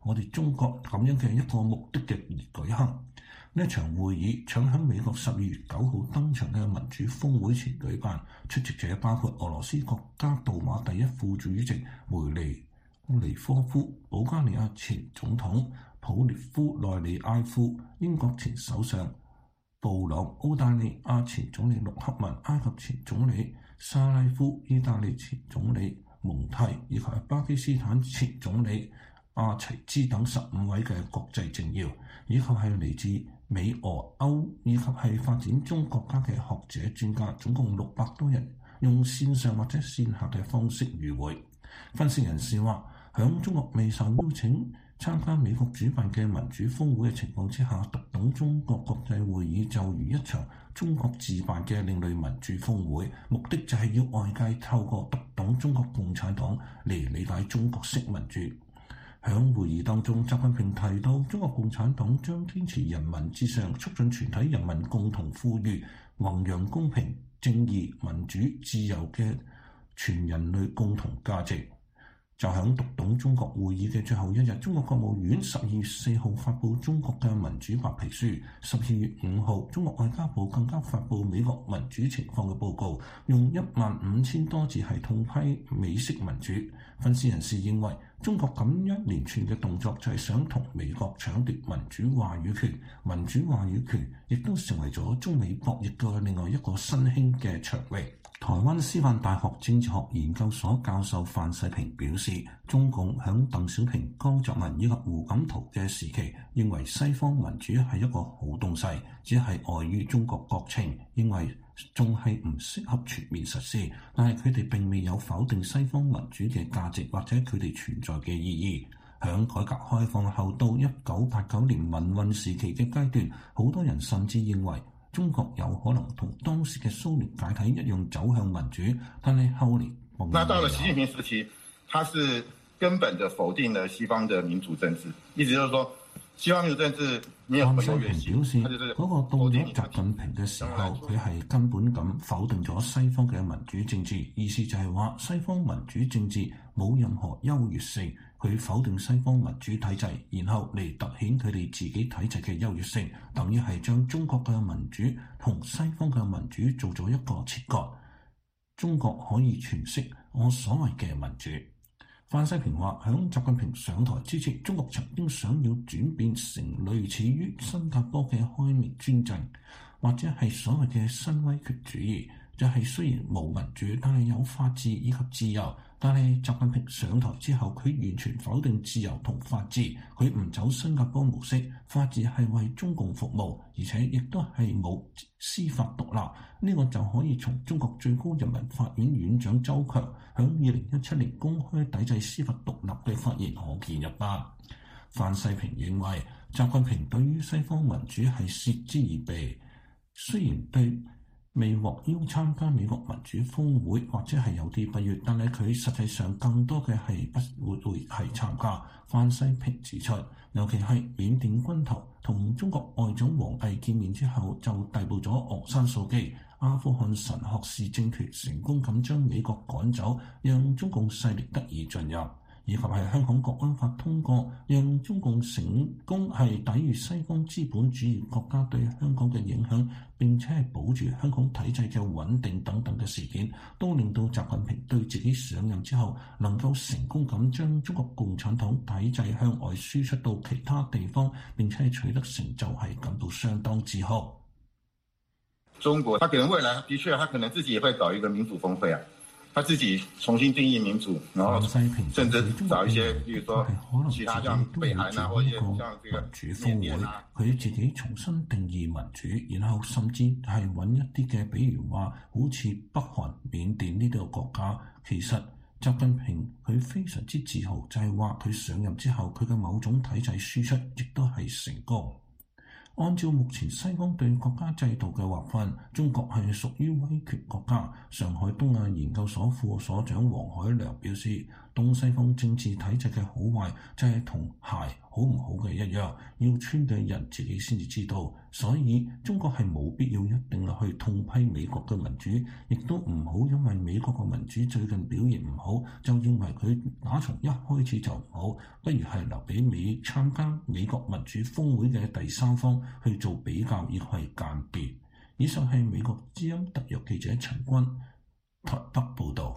我哋中國咁樣嘅一個目的嘅而舉行。呢一場會議搶喺美國十二月九號登場嘅民主峰會前舉辦，出席者包括俄羅斯國家杜馬第一副主席梅尼尼科夫、保加利亞前總統普列夫內里埃夫、英國前首相布朗、澳大利亞前總理陸克文、埃及前總理沙拉夫、意大利前總理蒙蒂以及巴基斯坦前總理阿齊茲等十五位嘅國際政要，以及係嚟自美俄歐以及係發展中國家嘅學者專家，總共六百多人用線上或者線下嘅方式與會。分析人士話，響中國未受邀請參加美國主辦嘅民主峰會嘅情況之下，讀懂中國國際會議就如一場中國自辦嘅另類民主峰會，目的就係要外界透過讀懂中國共產黨嚟理解中國式民主。喺會議當中，習近平提到中國共產黨將堅持人民至上，促進全體人民共同富裕，弘揚公平、正義、民主、自由嘅全人類共同價值。就喺讀懂中國會議嘅最後一日，中國國務院十二月四號發布中國嘅民主白皮書，十二月五號中國外交部更加發布美國民主情況嘅報告，用一萬五千多字係痛批美式民主。分析人士認為，中國咁一連串嘅動作就係想同美國搶奪民主話語權，民主話語權亦都成為咗中美博弈嘅另外一個新興嘅場域。台灣師範大學政治學研究所教授范世平表示，中共響鄧小平、江澤民以及胡錦濤嘅時期，認為西方民主係一個好東西，只係礙於中國國情，認為仲係唔適合全面實施。但係佢哋並未有否定西方民主嘅價值或者佢哋存在嘅意義。響改革開放後到一九八九年民運時期嘅階段，好多人甚至認為中國有可能同當時嘅蘇聯解體一樣走向民主，但係後嚟， 那到了習近平時期，他是根本的否定了西方的民主政治，意思就是說，西方民主政治沒有什麼優越性。 范世平表示，嗰、那個到咗習近平嘅時候，佢係根本咁否定咗西方嘅民主政治，意思就係話西方民主政治冇任何優越性。佢否定西方民主體制，然後嚟凸顯佢哋自己體制嘅優越性，等於係將中國嘅民主同西方嘅民主做咗一個切割。中國可以詮釋我所謂嘅民主。范世平話，響習近平上台之前，中國曾經想要轉變成類似於新加坡嘅開明專政，或者係所謂嘅新威權主義，就係、是、雖然冇民主，但係有法治以及自由。但係習近平上台之後，佢完全否定自由同法治，佢唔走新加坡模式，法治係為中共服務，而且亦都係冇司法獨立。呢、這個就可以從中國最高人民法院院長周強響二零一七年公開抵制司法獨立嘅發言可見一斑。范世平認為，習近平對於西方民主係嗤之以鼻，雖然對未獲邀參加美國民主峰會或者係有啲不悅，但係佢實際上更多嘅係不會會係參加。范世平指出，尤其係緬甸軍頭同中國外長王毅見面之後，就逮捕咗昂山素姬。阿富汗神學士政權成功咁將美國趕走，讓中共勢力得以進入。以及係香港國安法通過，讓中共成功係抵禦西方資本主義國家對香港嘅影響，並且係保住香港體制嘅穩定等等嘅事件，都令到習近平對自己上任之後能夠成功咁將中國共產黨體制向外輸出到其他地方，並且係取得成就，係感到相當自豪。 中國，他可能未來的確，他可能自己也會搞一個民主峰會啊。他自己重新定義民主，然後甚至找一些，比如說其他像北韓啊，或者像這個緬甸啊， 佢自己重新定義民主，然後甚至係揾一啲嘅，比如話好似北韓、緬甸呢個國家，其實習近平佢非常之自豪，就係話佢上任之後，佢嘅某種體制輸出亦都係成功。按照目前西方對國家制度嘅劃分，中國係屬於威權國家。上海東亞研究所副所長黃海良表示，東西方政治體制嘅好壞就係同鞋好唔好嘅一樣，要穿嘅人自己先至知道。所以中國係冇必要一定去痛批美國嘅民主，亦都唔好因為美國嘅民主最近表現唔好，就認為佢打從一開始就唔好，不如係留俾美參加美國民主峰會嘅第三方去做比較，亦係鑑別。以上係美國之音特約記者陳君台北報導。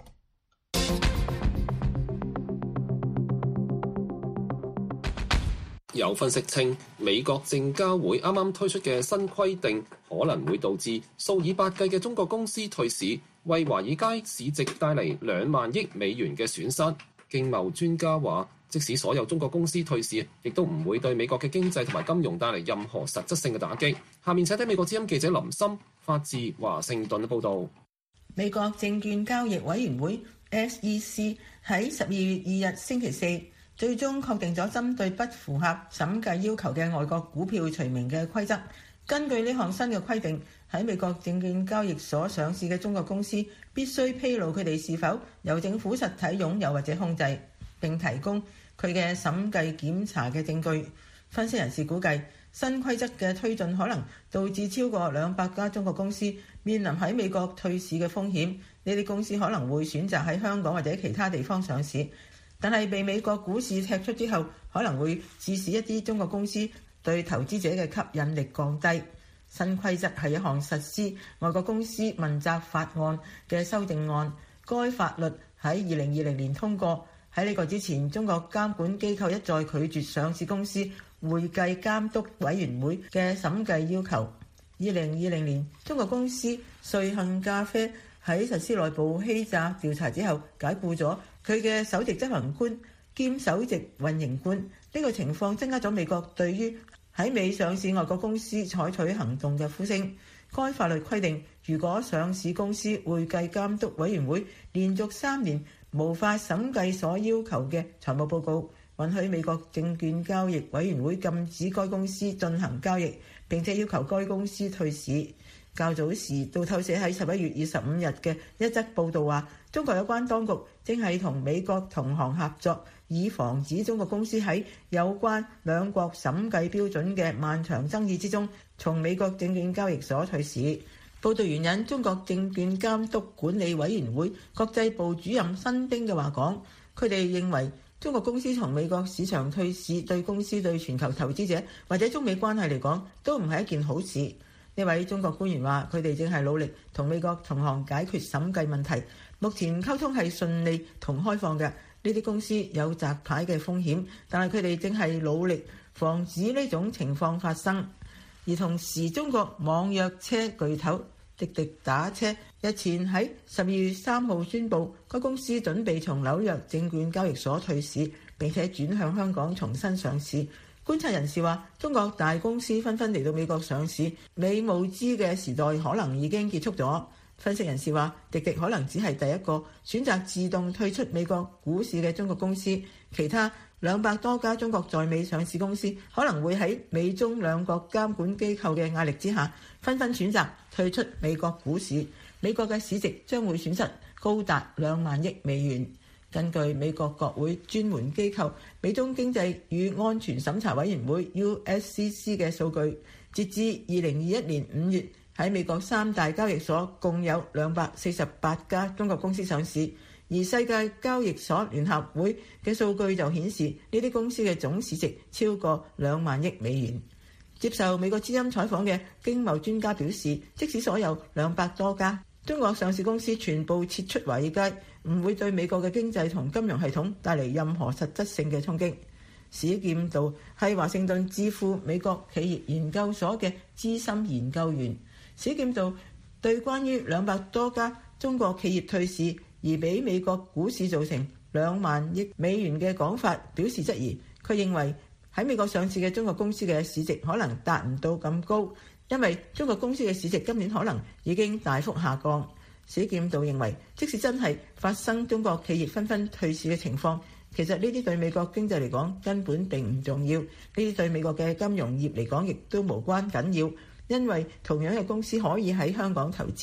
有分析稱，美國證交會啱啱推出嘅新規定可能會導致數以百計嘅中國公司退市，為華爾街市值帶嚟兩萬億美元嘅損失。經貿專家話，即使所有中國公司退市，亦都唔會對美國嘅經濟同埋金融帶嚟任何實質性嘅打擊。下面請睇美國之音記者林森發自華盛頓嘅報導。 美國證券交易委員會 S E C 喺十二月二日星期四最終確定咗針對不符合審計要求嘅外國股票除名嘅規則。根據呢項新嘅規定，喺美國證券交易所上市嘅中國公司必須披露佢哋是否由政府實體擁有或者控制，並提供佢嘅審計檢查嘅證據。分析人士估計，新規則嘅推進可能導致超過兩百家中國公司面臨喺美國退市嘅風險。呢啲公司可能會選擇喺香港或者其他地方上市，但係被美國股市踢出之後，可能會致使一啲中國公司對投資者嘅吸引力降低。新規則係一項實施外國公司問責法案嘅修正案，該法律喺二零二零年通過。喺呢個之前，中國監管機構一再拒絕上市公司會計監督委員會嘅審計要求。二零二零年，中國公司瑞幸咖啡喺實施內部欺詐調查之後，解僱咗佢嘅首席執行官兼首席運營官。呢個情況增加咗美國對於喺美上市外國公司採取行動嘅呼聲。該法律規定，如果上市公司會計監督委員會連續三年無法審計所要求嘅財務報告，允許美國證券交易委員會禁止該公司進行交易，並且要求該公司退市。較早時，路透社喺十一月二十五日嘅一則報導話，中國有關當局正係同美國同行合作，以防止中國公司喺有關兩國審計標準嘅漫長爭議之中，從美國證券交易所退市。報導援引中國證券監督管理委員會國際部主任辛丁嘅話講，佢哋認為中國公司從美國市場退市對公司對全球投資者或者中美關係嚟講都唔係一件好事。呢位中國官員話，佢哋正係努力同美國同行解決審計問題，目前溝通係順利同開放嘅。呢啲公司有摘牌嘅風險，但係佢哋正係努力防止呢種情況發生。而同時，中國網約車巨頭滴滴打車日前喺十二月三號宣布，該公司準備從紐約證券交易所退市，並且轉向香港重新上市。觀察人士話，中國大公司紛紛嚟到美國上市，美募資嘅時代可能已經結束咗。分析人士話，滴滴可能只係第一個選擇自動退出美國股市嘅中國公司，其他兩百多家中國在美上市公司可能會喺美中兩國監管機構嘅壓力之下，紛紛選擇退出美國股市。美國嘅市值將會損失高達兩萬億美元。根據美國國會專門機構美中經濟與安全審查委員會 U S C C 嘅數據，截至二零二一年五月，喺美國三大交易所共有兩百四十八家中國公司上市，而世界交易所聯合會嘅數據就顯示，呢啲公司嘅總市值超過兩萬億美元。接受美國之音採訪嘅經貿專家表示，即使所有兩百多家中國上市公司全部撤出華爾街，唔會對美國嘅經濟同金融系統帶嚟任何實質性嘅衝擊。史劍道係華盛頓智庫美國企業研究所嘅資深研究員。史劍道對關於兩百多家中國企業退市而俾美國股市造成兩萬億美元嘅講法表示質疑。佢認為喺美國上市嘅中國公司嘅市值可能達唔到咁高，因為中國公司嘅市值今年可能已經大幅下降。史劍道認為，即使真係發生中國企業紛紛退市嘅情況，其實呢啲對美國經濟嚟講根本並唔重要，呢啲對美國嘅金融業嚟講亦都無關緊要，因為同樣嘅公司可以喺香港投資。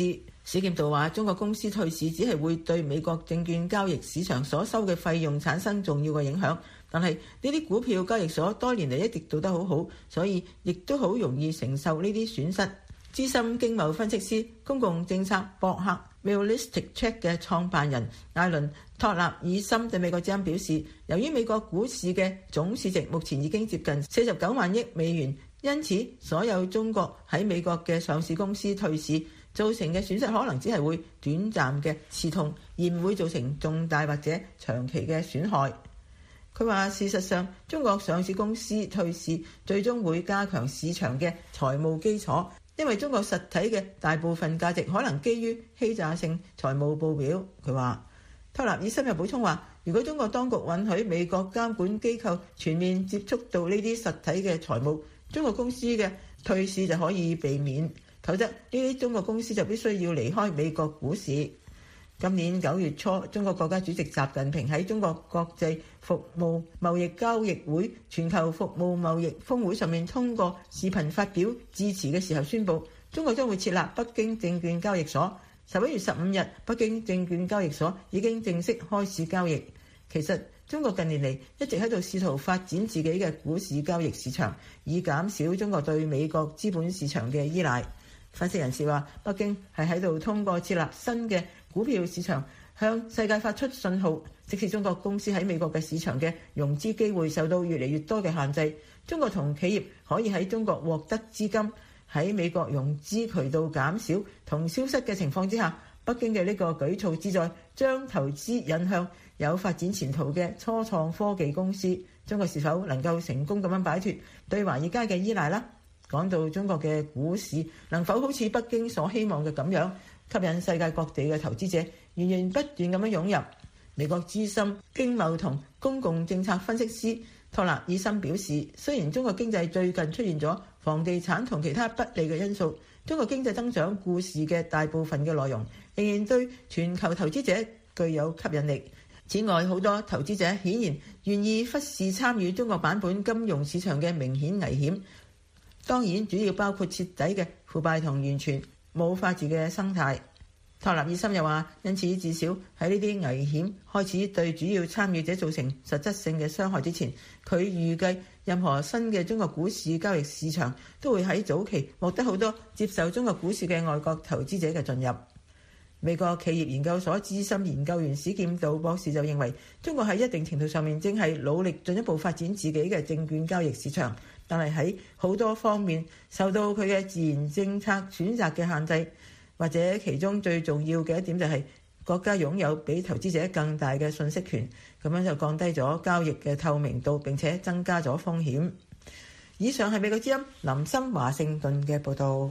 史劍道話：中國公司退市只係會對美國證券交易市場所收嘅費用產生重要嘅影響，但係呢啲股票交易所多年嚟一直做得好好，所以亦都好容易承受呢啲損失。資深經貿分析師、公共政策博客 Realistic Check 嘅創辦人艾倫托納爾森對美國之音表示，由於美國股市嘅總市值目前已經接近四十九萬億美元，因此所有中國喺美國嘅上市公司退市造成嘅損失可能只係會短暫嘅刺痛，而唔會造成重大或者長期嘅損害。佢話事實上，中國上市公司退市最終會加強市場嘅財務基礎，因為中國實體嘅大部分價值可能基於欺詐性財務報表。佢話，托納爾森又補充話，如果中國當局允許美國監管機構全面接觸到呢啲實體嘅財務，中國公司嘅退市就可以避免。否則，呢啲中國公司就必須要離開美國股市。今年九月初，中國國家主席習近平喺中國國際服務貿易交易會全球服務貿易峰會上面通過視頻發表致辭嘅時候宣布，中國將會設立北京證券交易所。十一月十五日，北京證券交易所已經正式開市交易。其實，中國近年嚟一直喺度試圖發展自己嘅股市交易市場，以減少中國對美國資本市場嘅依賴。分析人士話，北京係喺度通過設立新嘅股票市場，向世界發出信號，即使中國公司喺美國嘅市場嘅融資機會受到越嚟越多嘅限制，中國同企業可以喺中國獲得資金。喺美國融資渠道減少同消失嘅情況之下，北京嘅呢個舉措旨在將投資引向有發展前途嘅初創科技公司。中國是否能夠成功咁樣擺脫對華爾街嘅依賴呢？講到中國嘅股市能否好似北京所希望嘅咁樣吸引世界各地嘅投資者源源不斷咁樣湧入，美國資深經貿同公共政策分析師托納爾森表示，雖然中國經濟最近出現咗房地產同其他不利嘅因素，中國經濟增長故事嘅大部分嘅內容仍然對全球投資者具有吸引力。此外，好多投資者顯然願意忽視參與中國版本金融市場嘅明顯危險，當然主要包括徹底嘅腐敗同完全冇法治嘅生態。托納爾森又話，因此至少喺呢啲危險開始對主要參與者造成實質性嘅傷害之前，佢預計任何新嘅中國股市交易市場都會喺早期獲得好多接受中國股市嘅外國投資者嘅進入。美國企業研究所資深研究員史劍道博士就認為，中國喺一定程度上面正係努力進一步發展自己嘅證券交易市場，但係喺好多方面受到佢嘅自然政策選擇嘅限制，或者其中最重要嘅一點就係國家擁有比投資者更大嘅信息權，咁樣就降低咗交易嘅透明度，並且增加咗風險。以上係美國之音林森華盛頓嘅報導。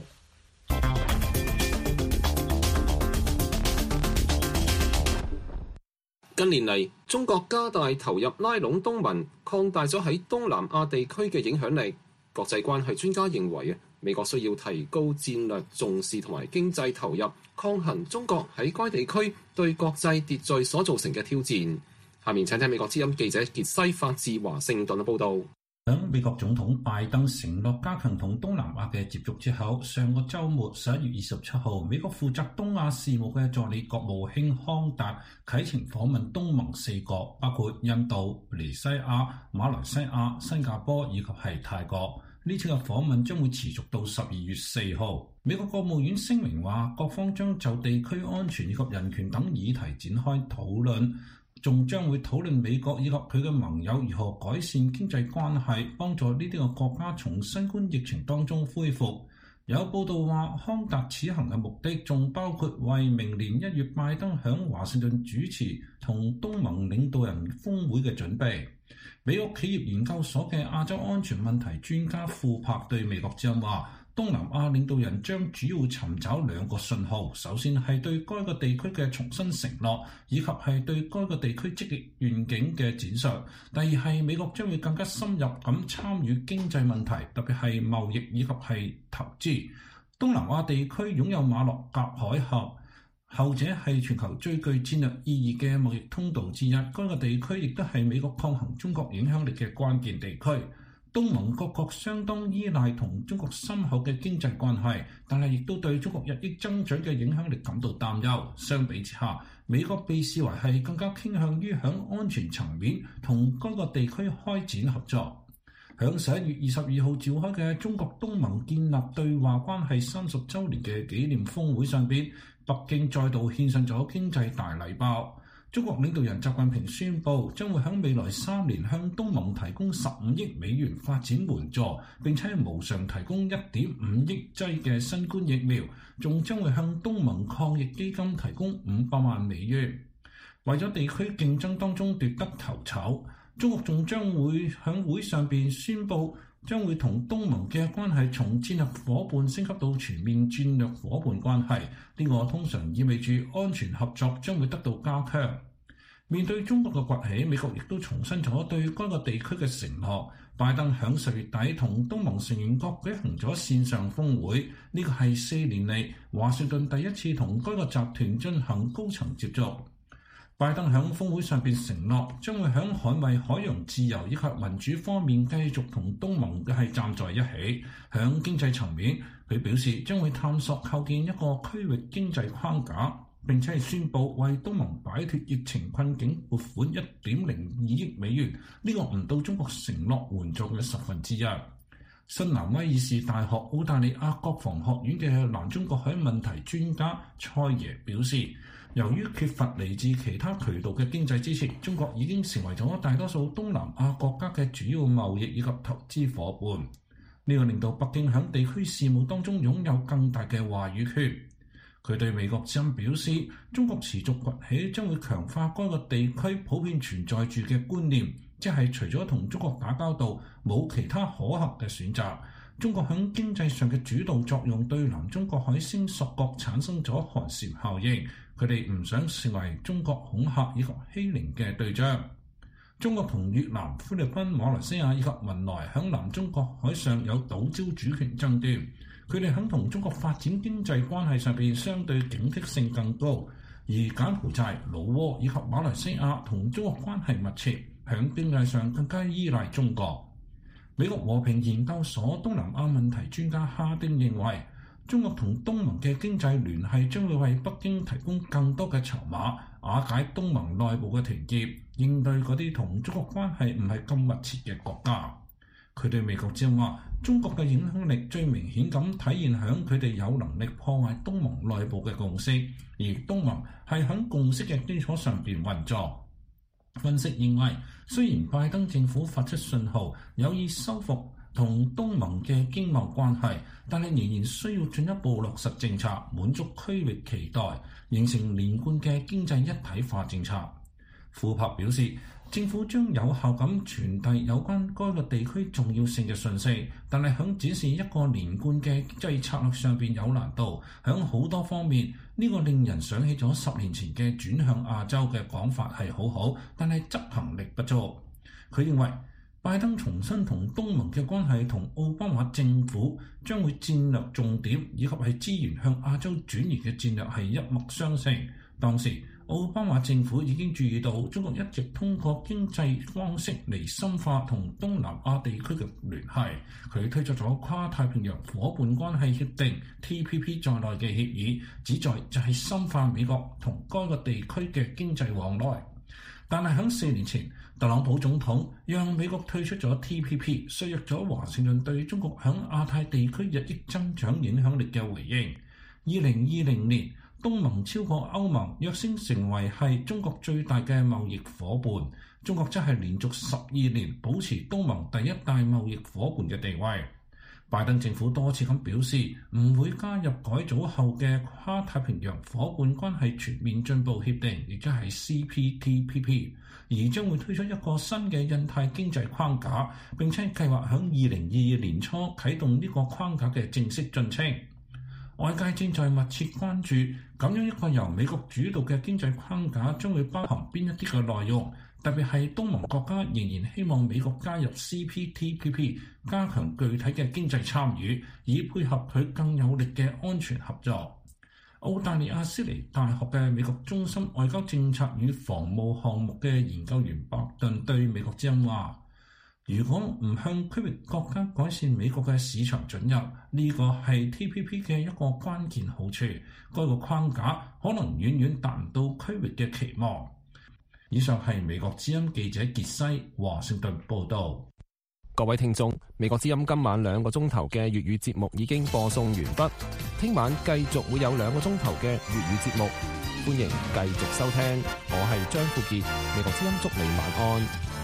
近年嚟，中國加大投入拉攏東盟，擴大咗喺東南亞地區嘅影響力。國際關係專家認為啊，美國需要提高戰略重視同埋經濟投入，抗衡中國喺該地區對國際秩序所造成嘅挑戰。下面請聽美國之音記者傑西發自華盛頓嘅報導。 喺美國總統拜登承諾加強同東南亞嘅接觸之後，上個週末十一月二十七號，美國負責東亞事務嘅助理國務卿康達啟程訪問東盟四國，包括印度、尼西亞、馬來西亞、新加坡以及係泰國。呢次嘅訪問將會持續到十二月四號。美國國務院聲明話，各方將就地區安全以及人權等議題展開討論。仲將會討論美國以及佢嘅盟友如何改善經濟關係，幫助呢啲個國家從新冠疫情當中恢復。有報道話，康達此行嘅目的仲包括為明年一月拜登響華盛頓主持同東盟領導人峰會嘅準備。美國企業研究所嘅亞洲安全問題專家庫珀對美國之音話，東南亞領導人將主要尋找兩個信號，首先係對該個地區嘅重新承諾，以及係對該個地區積極願景嘅展述。第二係美國將會更加深入咁參與經濟問題，特別係貿易以及係投資。東南亞地區擁有馬六甲海峽，後者係全球最具戰略意義嘅貿易通道之一。該個地區亦都係美國抗衡中國影響力嘅關鍵地區。 東盟各國相當依賴同中國深厚嘅經濟關係，但係亦都對中國日益增長嘅影響力感到擔憂。相比之下，美國被視為係更加傾向於響安全層面同該個地區開展合作。響十一月二十二號召開嘅中國東盟建立對話關係三十週年嘅紀念峰會上邊，北京再度獻上咗經濟大禮包。中國領導人習近平宣布，將會喺未來三年向東盟提供十五億美元發展援助，並且無償提供一點五億劑嘅新冠疫苗，仲將會向東盟抗疫基金提供五百萬美元。為咗地區競爭當中奪得頭籌，中國仲將會喺會上邊宣布，將會同東盟嘅關係從戰略夥伴升級到全面戰略夥伴關係。呢個通常意味住安全合作將會得到加強。面對中國嘅崛起，美國亦都重申咗對該個地區嘅承諾。拜登響十月底同東盟成員國舉行咗線上峰會，呢個係四年嚟華盛頓第一次同該個集團進行高層接觸。拜登響峰會上邊承諾，將會響捍衛海洋自由以及民主方面繼續同東盟嘅係站在一起。響經濟層面，佢表示將會探索構建一個區域經濟框架，並且係宣布為東盟擺脫疫情困境撥款一點零二億美元，呢、這個唔到中國承諾援助嘅十分之一。新南威爾士大學澳大利亞國防學院嘅南中國海問題專家蔡耶表示，由於缺乏嚟自其他渠道嘅經濟支持，中國已經成為咗大多數東南亞國家嘅主要貿易以及投資夥伴。呢、這個令到北京喺地區事務當中擁有更大嘅話語權。佢對美國之音表示，中國持續崛起將會強化該個地區普遍存在住嘅觀念，即係除咗同中國打交道，冇其他可行嘅選擇。中國喺經濟上嘅主導作用對南中國海星索國產生咗寒蟬效應，佢哋唔想成為中國恐嚇以及欺凌嘅對象。中國同越南、菲律賓、馬來西亞以及文萊喺南中國海上有島礁主權爭端。佢哋喺同中國發展經濟關係上邊相對警惕性更高，而柬埔寨、老撾以及馬來西亞同中國關係密切，喺經濟上更加依賴中國。美國和平研究所東南亞問題專家哈丁認為，中國同東盟嘅經濟聯繫將會為北京提供更多嘅籌碼，瓦解東盟內部嘅團結，應對嗰啲同中國關係唔係咁密切嘅國家。佢對美國之音話，中國嘅影響力最明顯咁體現響佢哋有能力破壞東盟內部嘅共識，而東盟係響共識嘅基礎上邊運作。分析認為，雖然拜登政府發出信號有意修復同東盟嘅經貿關係，但係仍然需要進一步落實政策，滿足區域期待，形成連貫嘅經濟一體化政策。庫珀表示，政府將有效咁傳遞有關該個地區重要性嘅訊息，但係響展示一個連貫嘅經濟策略上邊有難度。響好多方面，呢個令人想起咗十年前嘅轉向亞洲嘅講法係好好，但係執行力不足。佢認為，拜登重新同東盟嘅關係同奧巴馬政府將會戰略重點以及係資源向亞洲轉移嘅戰略係一脈相承。當時奧巴馬政府已經注意到中國一直通過經濟方式嚟深化同東南亞地區嘅聯繫，佢推出咗跨太平洋夥伴關係協定 T P P 在內嘅協議，旨在就係深化美國同該個地區嘅經濟往來。但係喺四年前，特朗普總統讓美國退出咗 T P P， 削弱咗華盛頓對中國喺亞太地區日益增長影響力嘅回應。二零二零年，東盟超過歐盟，躍升成為係中國最大嘅貿易夥伴。中國則係連續十二年保持東盟第一大貿易夥伴嘅地位。拜登政府多次咁表示，唔會加入改組後嘅跨太平洋夥伴關係全面進步協定，亦即係 C P T P P， 而將會推出一個新嘅印太經濟框架，並且計劃喺二零二二年初啟動呢個框架嘅正式進程。外界正在密切關注，咁樣一個由美國主導嘅經濟框架將會包含邊一啲嘅內容，特別係東盟國家仍然希望美國加入 C P T P P， 加強具體嘅經濟參與，以配合佢更有力嘅安全合作。澳大利亞悉尼大學嘅美國中心外交政策與防務項目嘅研究員白頓對美國之音話， 如果唔向區域國家改善美國嘅市場准入，呢個係 T P P 嘅一個關鍵好處。該個框架可能遠遠達唔到區域嘅期望。以上係美國之音記者傑西華盛頓報導。 各位聽眾，美國之音今晚兩個鐘頭嘅粵語節目已經播送完畢，聽晚繼續會有兩個鐘頭嘅粵語節目，歡迎繼續收聽。我係張富傑，美國之音祝你晚安。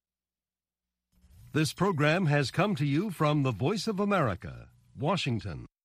This program has come to you from the Voice of America, Washington.